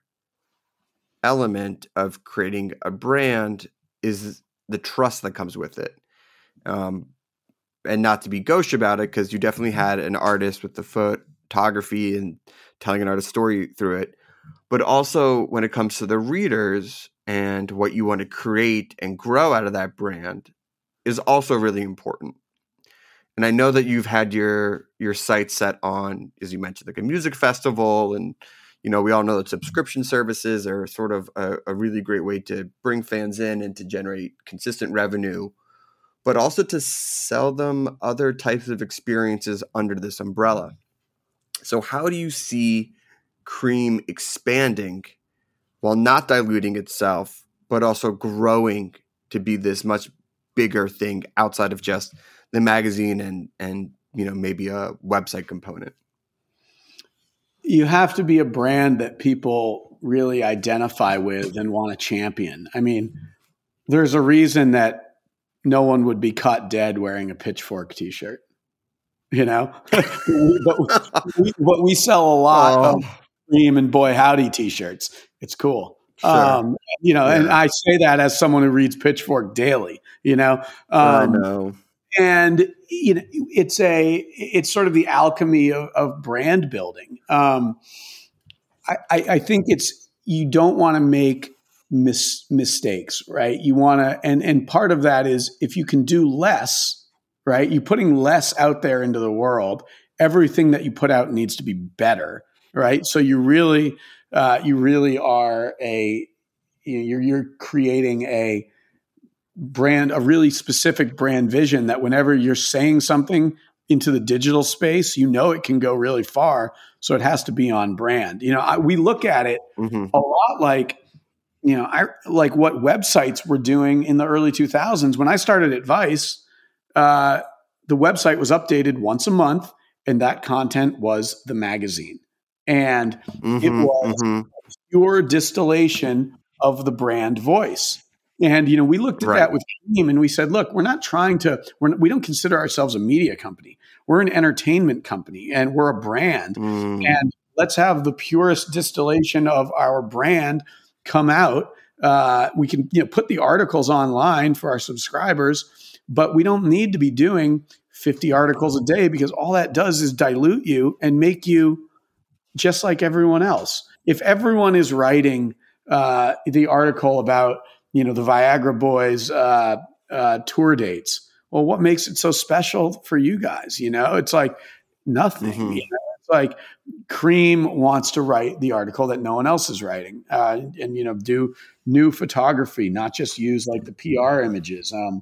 element of creating a brand is the trust that comes with it. Um, and not to be gauche about it, because you definitely had an artist with the photography and telling an artist story through it. But also when it comes to the readers and what you want to create and grow out of that brand is also really important. And I know that you've had your your site set on, as you mentioned, like a music festival. And, you know, we all know that subscription services are sort of a, a really great way to bring fans in and to generate consistent revenue, but also to sell them other types of experiences under this umbrella. So how do you see Cream expanding while not diluting itself, but also growing to be this much bigger thing outside of just the magazine and, and, you know, maybe a website component? You have to be a brand that people really identify with and want to champion. I mean, there's a reason that no one would be caught dead wearing a Pitchfork t-shirt, you know, but, we, but we sell a lot Oh. of Cream and Boy Howdy t-shirts. It's cool. Sure. Um, you know, Yeah. and I say that as someone who reads Pitchfork daily, you know, I um, know. and you know, it's a, it's sort of the alchemy of, of brand building. Um, I, I, I think it's, you don't want to make mis- mistakes, right? You want to, and, and part of that is if you can do less, right? You're putting less out there into the world. Everything that you put out needs to be better, right? So you really, uh, you really are a, you know, you're, you're creating a brand, a really specific brand vision that whenever you're saying something into the digital space, you know, it can go really far. So it has to be on brand. You know, I, we look at it Mm-hmm. a lot like, you know, I like what websites were doing in the early two thousands. When I started at Vice, uh, the website was updated once a month, and that content was the magazine. And Mm-hmm. it was Mm-hmm. pure distillation of the brand voice. And, you know, we looked at Right. that with Cream and we said, look, we're not trying to, we're, we don't consider ourselves a media company. We're an entertainment company and we're a brand. Mm. And let's have the purest distillation of our brand come out. Uh, we can, you know, put the articles online for our subscribers, but we don't need to be doing fifty articles a day because all that does is dilute you and make you just like everyone else. If everyone is writing uh, the article about, you know, the Viagra Boys uh, uh, tour dates, well, what makes it so special for you guys? You know, it's like nothing. Mm-hmm. You know? It's like Cream wants to write the article that no one else is writing, uh, and you know, do new photography, not just use like the P R images. Um,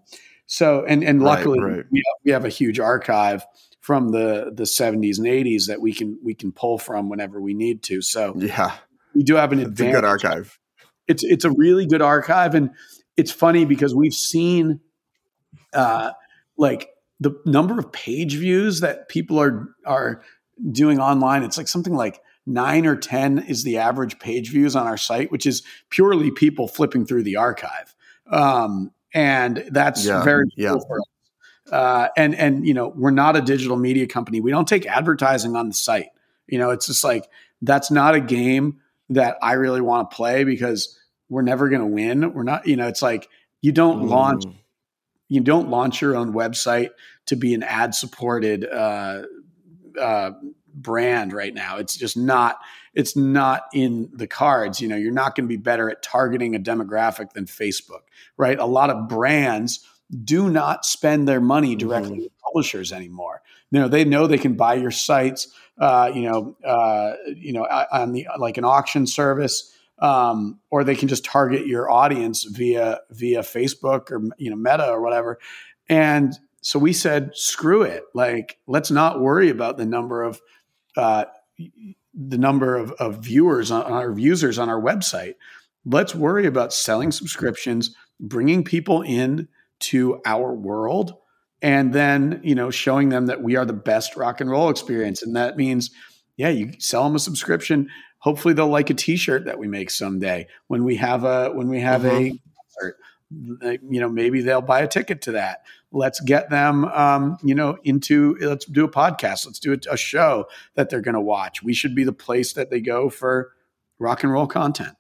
So, and, and luckily right, right. We, have, we have a huge archive from the, the seventies and eighties that we can, we can pull from whenever we need to. So yeah, we do have an it's advantage. a good archive. It's, it's a really good archive. And it's funny because we've seen, uh, like the number of page views that people are, are doing online. It's like something like nine or ten is the average page views on our site, which is purely people flipping through the archive. Um, and that's yeah, very yeah. cool for us. Uh, and, and, you know, we're not a digital media company. We don't take advertising on the site. You know, it's just like, that's not a game that I really want to play because we're never going to win. We're not, you know, it's like, you don't mm. launch, you don't launch your own website to be an ad supported, uh, uh, brand right now. It's just not, it's not in the cards. You know, you're not going to be better at targeting a demographic than Facebook, right? A lot of brands do not spend their money directly mm-hmm. with publishers anymore. You know, they know they can buy your sites, uh, you know, uh, you know, on the, like an auction service, um, or they can just target your audience via, via Facebook or, you know, Meta or whatever. And so we said, screw it. Like, let's not worry about the number of, uh, the number of, of viewers on our users on our website. Let's worry about selling subscriptions, bringing people in to our world, and then, you know, showing them that we are the best rock and roll experience. And that means, yeah, you sell them a subscription. Hopefully they'll like a t-shirt that we make someday when we have a, when we have mm-hmm. a concert, you know, maybe they'll buy a ticket to that. Let's get them, um, you know, into, let's do a podcast. Let's do a, a show that they're going to watch. We should be the place that they go for rock and roll content.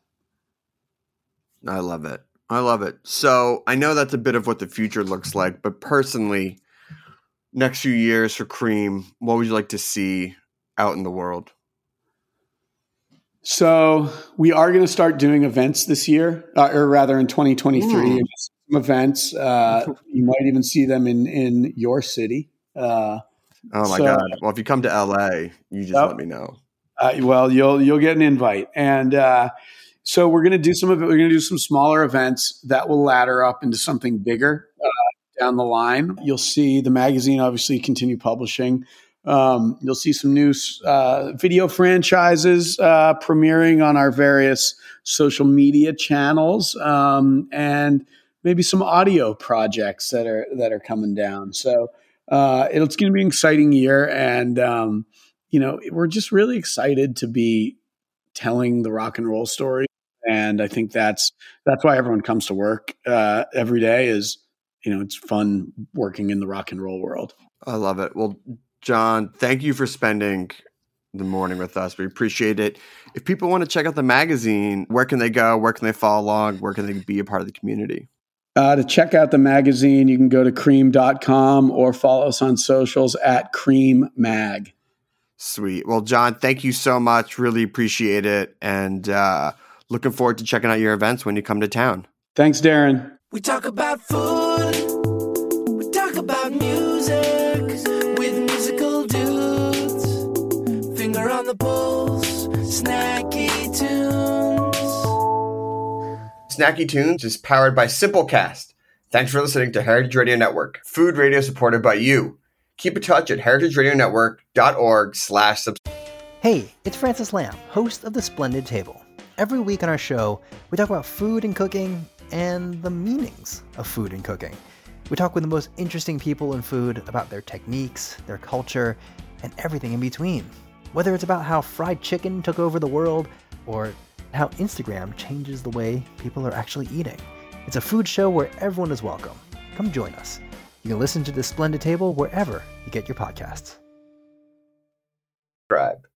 I love it. I love it. So I know that's a bit of what the future looks like, but personally, next few years for Cream, what would you like to see out in the world? So we are going to start doing events this year, uh, or rather in twenty twenty-three. Mm. Some events. Uh, you might even see them in, in your city. Uh, oh my so, God! Well, if you come to L A, you just oh, let me know. Uh, well, you'll you'll get an invite, and uh, so we're going to do some of it. We're going to do some smaller events that will ladder up into something bigger uh, down the line. You'll see the magazine obviously continue publishing. Um, you'll see some new uh, video franchises uh, premiering on our various social media channels, um, and maybe some audio projects that are that are coming down. So uh, it's going to be an exciting year, and um, you know, we're just really excited to be telling the rock and roll story. And I think that's that's why everyone comes to work uh, every day. Is, you know, it's fun working in the rock and roll world. I love it. Well, John, thank you for spending the morning with us. We appreciate it. If people want to check out the magazine, where can they go? Where can they follow along? Where can they be a part of the community? Uh, to check out the magazine, you can go to cream dot com or follow us on socials at Cream Mag. Sweet. Well, John, thank you so much. Really appreciate it. And uh, looking forward to checking out your events when you come to town. Thanks, Darren. We talk about food. We talk about music with musical dudes. Finger on the pulse. Snacky Tunes. Snacky Tunes is powered by Simplecast. Thanks for listening to Heritage Radio Network, food radio supported by you. Keep in touch at heritage radio network dot org slash subscribe. Hey, it's Francis Lamb, host of The Splendid Table. Every week on our show, we talk about food and cooking and the meanings of food and cooking. We talk with the most interesting people in food about their techniques, their culture, and everything in between. Whether it's about how fried chicken took over the world or how Instagram changes the way people are actually eating. It's a food show where everyone is welcome. Come join us. You can listen to The Splendid Table wherever you get your podcasts. Subscribe.